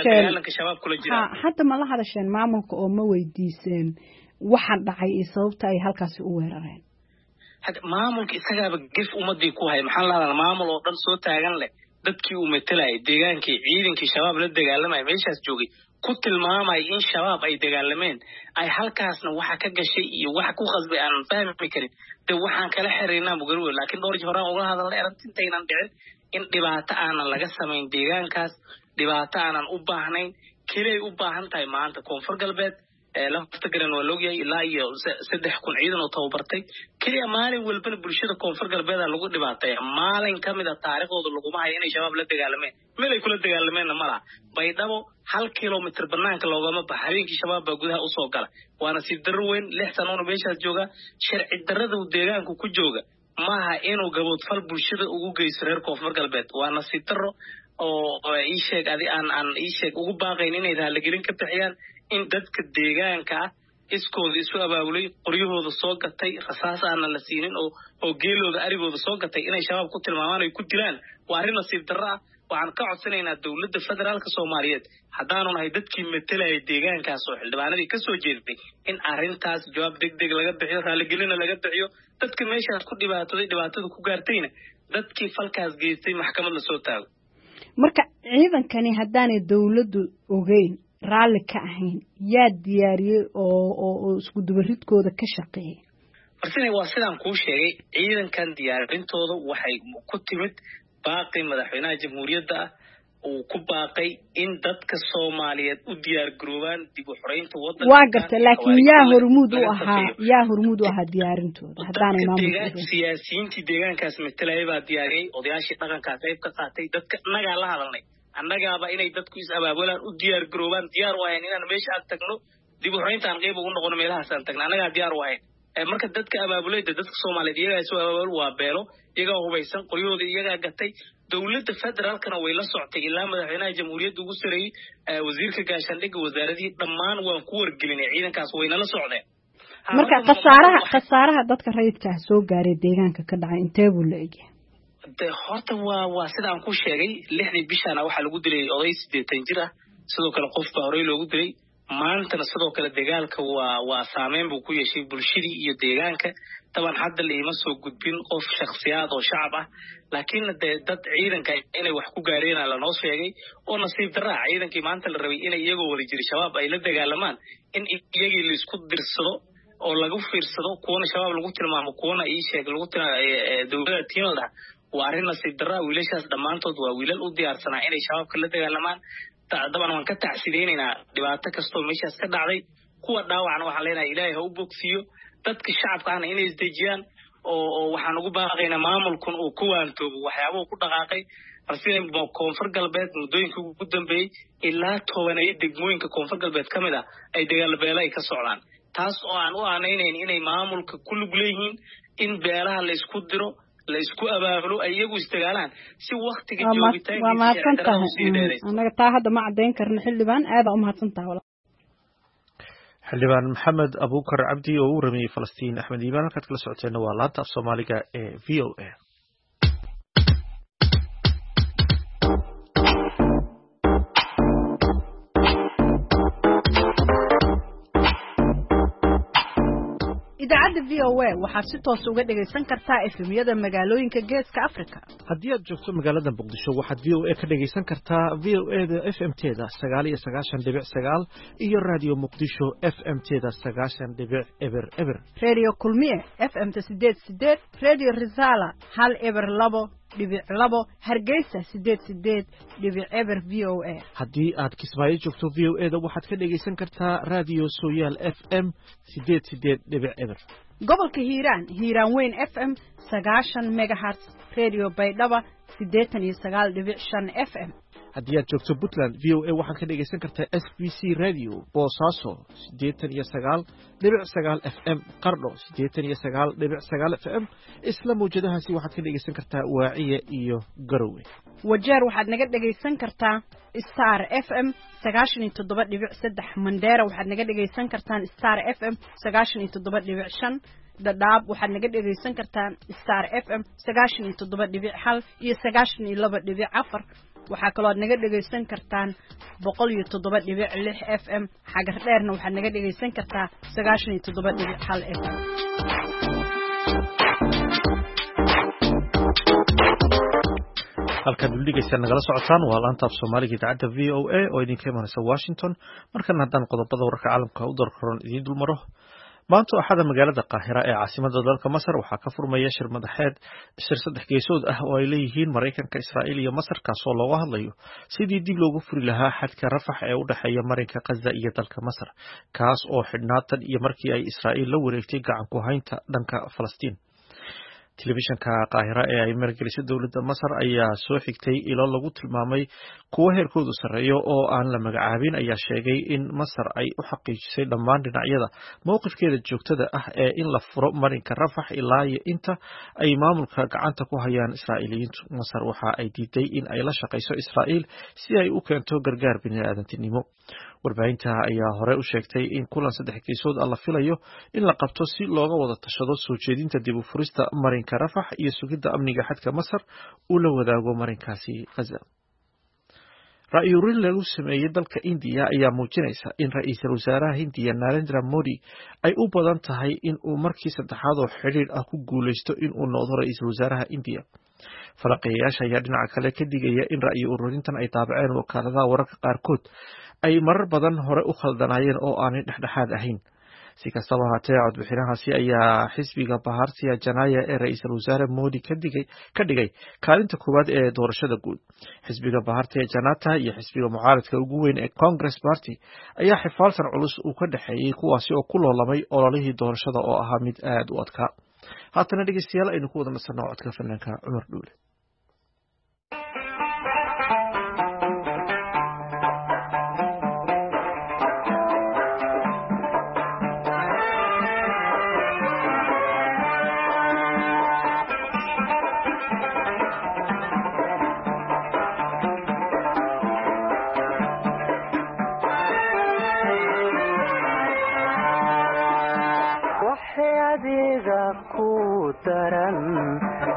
la hadasheen maamulka oo ma weydiiseen waxa dhacay iyo sababta ay halkaasi u weerareen? maamulka isagaaba gef ummadii ku hay. maxaan lahadaa maamul oo dhan soo taagan leh dadkii uu metelayay deegaankii ciidankii shabaab la dagaalamay meeshaas joogay ku tilmaamay in shabaab ay dagaalameen ay halkaasna waxa ka gashay iyo waxa ku qasbay aan fahmi karin. waxaan kala xiriirnaa mugarwe. laakiin dhowr jeer horaan uga hadalnay arintaynan dhicin in dhibaato aanan laga samayn deegaankaas, dhibaato aanan u baahnayn. kaliya u baahan tahay maanta koonfur galbeed lafta garan waa loogayahay ilaa iyo 3,000 ciidan oo tababartay. kaliya maalin walbana bulshada koonfur galbeed lagu dhibaatay. maalin kamid ah taariikhdooda laguma hayo inay shabaab la dagaalameen. meel ay kula dagaalameenna malaha. baydhabo 1 kilomitir banaanka loogama baxa. habeenkii shabaab baa gudaha usoo gala. waana si darro weyn. 6 sanoona meeshaas jooga. sharci darrada uu deegaanku ku jooga maaha inuu gaboodfal bulshada ugu geysto reer koonfur galbeed. waana si darro oo ii sheeg aan ii sheeg ugu baaqayn inay raaligelin ka bixiyaan in dadka deegaanka ah iskooda isu abaabulay, qoryahooda soo gatay, rasaas aanan la siinin oo geelooda arigooda soo gatay inay shabaab ku tilmaamaan ay ku dilaan. waa arrin nasiib darro ah. waxaan ka codsanaynaa dawladda federaalka Soomaaliyeed haddaanu nahay dadkii metelayay deegaankaas oo xildhibaanadii ka soo jeeday in arrintaas jawaab degdeg laga bixiyo, raaligelina laga bixiyo. dadka meeshaas ku dhibaatada ku gaartayna dadkii falkaas geystay maxkamad la soo taago. marka ciidankani haddaanay dawladdu ogeyn raalli ka ahayn yaa diyaariyay oo isku dubaridkooda ka shaqeeyay? marka waa sidaan kuu sheegay ciidankan diyaarintooda waxay ku timid baaqi madaxweynaha jamhuuriyadda uu ku baaqay in dadka Soomaaliyeed u diyaar garoobaan dib u xoreynta waddanka. waa gartay laakiin yaa hormuud u ahaa diyaarintooda haddaanay maamulka siyaasiyiintii deegaankaas metelayay baa diyaariyay, odayaashii dhaqankaas qayb ka qaatay. dadka nagaa la hadalnay annagaaba inay dadku is abaabulaan u diyaar garoobaan diyaar u ahayn inaan meesha aad tagno dib u xoreyntaan qayb ugu noqono meelahaas aan tagno annagaa diyaar u ahayn. marka dadka abaabulayda dadka Soomaaliyeed iyagaa soo abaabul waa beelo iyagaa hubaysan qoryahooda iyagaa gatay dowladda federaalkana way la soctay ilaa madaxweynaha jamhuuriyadda ugu sareeyay wasiirka gaashaandhigga wasaaradii dhammaan waan ku wargelinay ciidankaas wayna la socdeen marka khasaaraha dadka rayidka ah soo gaaray deegaanka ka dhacay intee buu la egyahay horta waa sidaan ku sheegay 6 bishana waxaa lagu dilay oday 80 jir ah sidoo kale qof baa horey loogu dilay maantana sidoo kale dagaalka waa saameyn buu ku yeeshay bulshadii iyo deegaanka taban hadda leeyma soo gudbin qof shakhsiyaad oo shacab ah laakiin dad ciidanka inay wax ku gaareen la noo sheegay oo nasiib darro ciidankii maanta la rabay inay iyagoo wada jiri shabaab ay la dagaalamaan in iyagii la isku dirsado oo lagu fiirsado kuwana shabaab lagu tilmaamo kuwana ii sheeg lagu tilmaamo dowladda tiimada waa arrin nasiib darro wiilashaas dhammaantood waa wiilal u diyaarsanaa inay shabaabka la dagaalamaan daban waan ka tacsideynayna dhibaato kasto meeshaas ka dhacday kuwa dhaawacna waxaan leenahay ilaahay ha u bogsiyo dadka shacabka ahna inay isdejiyaan oo waxaan ugu baaqaynaa maamulkan uu ku waantoobo waxyaabuhu ku dhaqaaqay balse koonfur galbeed muddooyinka ugu dambeeyey ilaa 10 degmooyinka koonfur galbeed ka mid ah ay dagaalbeelo ay ka socdaan taas oo aan u aanaynayn inay maamulka ku lug leeyihiin in beelaha la isku diro la isku abaabulo iyagu istagaalaan si waqtiga joogitaanka waa mahadsantahay anaga taa hadda ma cadeyn karno xildhibaan aad u mahadsantahay xildhibaan maxamed abuukar cabdi oo u ramiyay Falastiin Axmed Iimaan halkaad kala socoteen waa laanta af Soomaaliga ee VOA idaacadda VOA waxaad si toos uga dhageysan kartaa FM-yada magaalooyinka Geeska Afrika. Haddii aad joogto magaalada Muqdisho waxaad VOA ka dhageysan kartaa VOA-da FM-teeda 99.9 iyo Radio Muqdisho FM-teeda 90.0. Radio Kulmiye FM-ta 88, Radio Risala 102.2, Hargeysa 88.0 VOA. Haddii aad Kismaayo joogto VOA-da waxaad ka dhageysan kartaa Radio Sooyaal FM 88.0. gobolka Hiiraan Weyn FM 90 MHz, Radio Baydhaba 89.5 FM. haddii aad joogto Puntland VOA waxaad ka dhageysan kartaa SBC Radio Boosaaso 89.9 FM, Qardho 89.9 FM. isla mawjadahaasi waxaad ka dhageysan kartaa Waaciye iyo Garowe. Wajeer waxaad naga dhageysan kartaa Star FM 97.3, Mandera waxaad naga dhageysan kartaan Star FM 97.5, Dadaab waxaad naga dhageysan kartaan Star FM 97.1 iyo 92.4. waxaa kaloo aad naga dhageysan kartaan 107.6 FM. xagar dheerna waxaad naga dhageysan kartaa 97.1 FM. halkaad dhegeysan nagala socotaan waa laanta af Soomaaliga idaacadda VOA oo idinka imanaysa Washington. markan haddaan qodobada wararka caalamka u darkoon idin dulmaro. maanta axada magaalada Qaahira ee caasimadda dalka Masar waxaa ka furmaya shir madaxeed saddex geesood ah oo ay leeyihiin Mareykanka, Israa'iil iyo Masar kaasoo looga hadlayo sidii dib loogu furi lahaa xadka Rafax ee u dhaxeeya marinka Gaza iyo dalka Masar, kaas oo xidhnaatan iyo markii ay Israa'iil la wareegtay gacan ku haynta dhanka Falastiin. telefishanka Qaahira ee ay margelisay dowladda Masar ayaa soo xigtay ilo lagu tilmaamay kuwa heerkoodu sareeyo oo aan la magacaabin ayaa sheegay in Masar ay u xaqiijisay dhammaan dhinacyada mowqifkeeda joogtada ah ee in la furo marinka Rafax ilaa iyo inta ay maamulka gacanta ku hayaan Israa'iiliyiintu. Masar waxa ay diiday in ay la shaqeyso Israa'iil si ay u keento gargaar bini'aadantinimo. warbaahinta ayaa hore u sheegtay in kulan saddex geesood la filayo in la qabto si looga wada tashado soo jeedinta dib u furista marinka Rafax iyo sugidda amniga xadka Masar uu la wadaago marinkaasi Gaza. ra'yi ururin lagu sameeyay dalka India ayaa muujinaysa in ra'iisul wasaaraha Hindiya Narendra Modi ay u badan tahay in uu markii saddexaad oo xiriir ah ku guuleysto in uu noqdo ra'iisul wasaaraha India. Falanqeeyayaasha ayaa dhinaca kale ka digaya in ra'yi ururintan ay taabaceen wakaaladaha wararka qaarkood ay marar badan hore u khaldanaayeen oo aanay dhexdhexaad ahayn. si kastaba haatee codbixinahaasi ayaa xisbiga Bharatiya Janaya ee ra'iisul wasaare Modi ka dhigay kaalinta koowaad ee doorashada guud. xisbiga Bharatiya Janata iyo xisbiga mucaaradka ugu weyn ee Congress Party ayaa xifaalsan culus uu ka dhaxeeyay kuwaasi oo ku loolamay ololihii doorashada oo ahaa mid aad u adkaa. haatana dhegeystayaal aynu ku wada nasanno codka fanaanka Cumar Dhuule.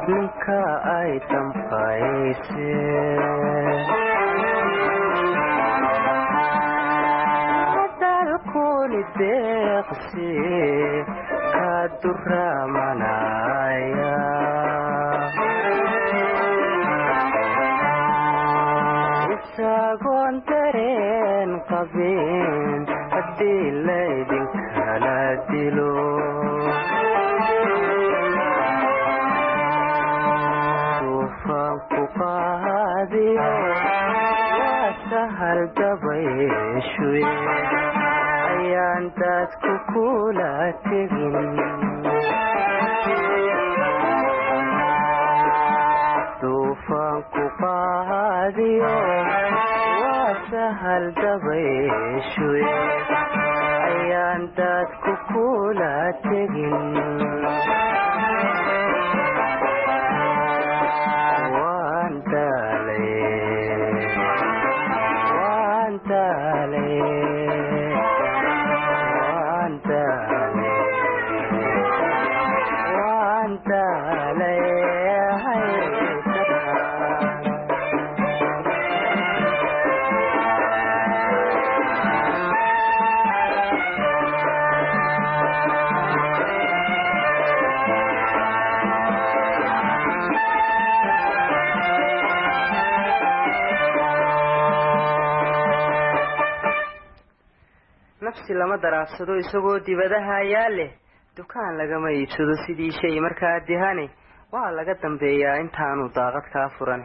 ninka ay dambayse dalkuni deeqsi ka duramanaya isagoon dareen qabin haddii laydinkala dilo duufaanku qaadiyo waa sahal dabayshuye ayaan dadku kula tegin duufaanku qaadiyo waa sahal dabayshuye ayaan dadku kula tegin waan nafsi lama daraafsado isagoo dibadaha ayaa leh dukaan lagama iibsado sidii shay markaa dihane waa laga dambeeyaa intaanu daaqad kaa furan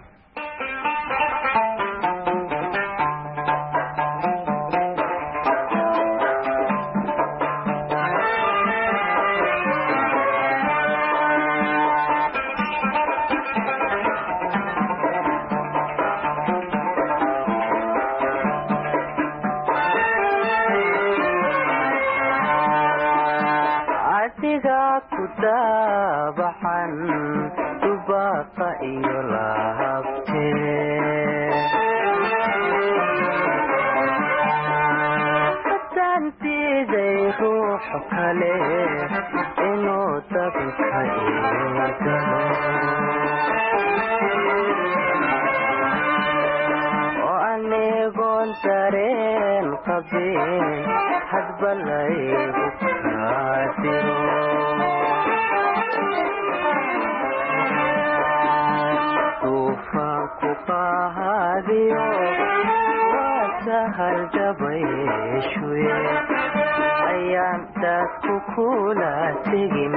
daabaxan dubaaqa iyo lahabtee haddaan diiday ruuxo kale inuu dabinka iigalo oo anigoon dareen qabin hadba laygu kaadiro duufaanku qaadiyo waa sahal dabayshuye ayaan dadku kula tegin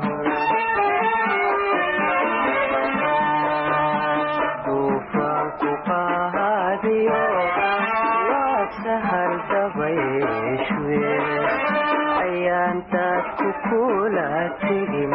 duufaanku qaadiyo waa sahal dabayshuye ayaan dadku kula tegin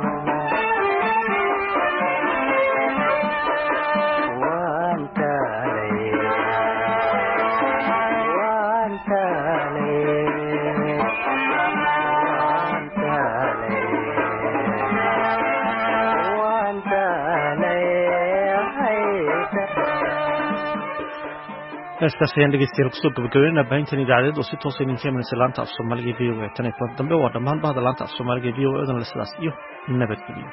heestaas ayaan dhegeystayaal kusoo gabagabeynaa baahintan idaacadeed oo si toosa idinka imanaysa laanta af soomaaliga v o a tan iyo kulan dambe waa dhammaan bahda laanta af soomaaliga v o a odan le sidaas iyo nabadgelyo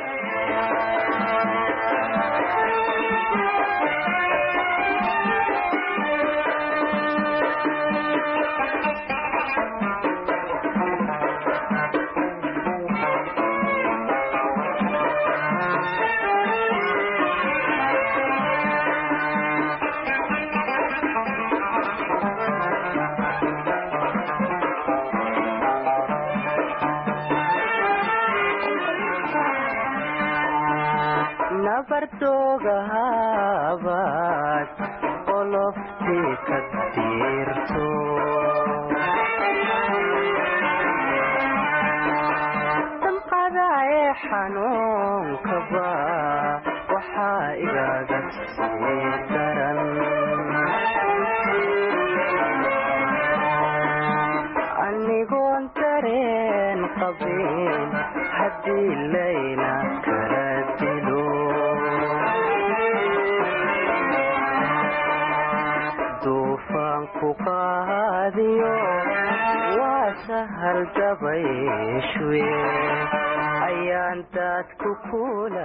nabardoogahabaad qoloftii ka diirto damqada ee xanuunkaba waxaa igaga sii daran anigoon dareen qabin haddii layna kala dilo duufaanku qaadiyo waa sahal dabayshuye ayaan dadku kula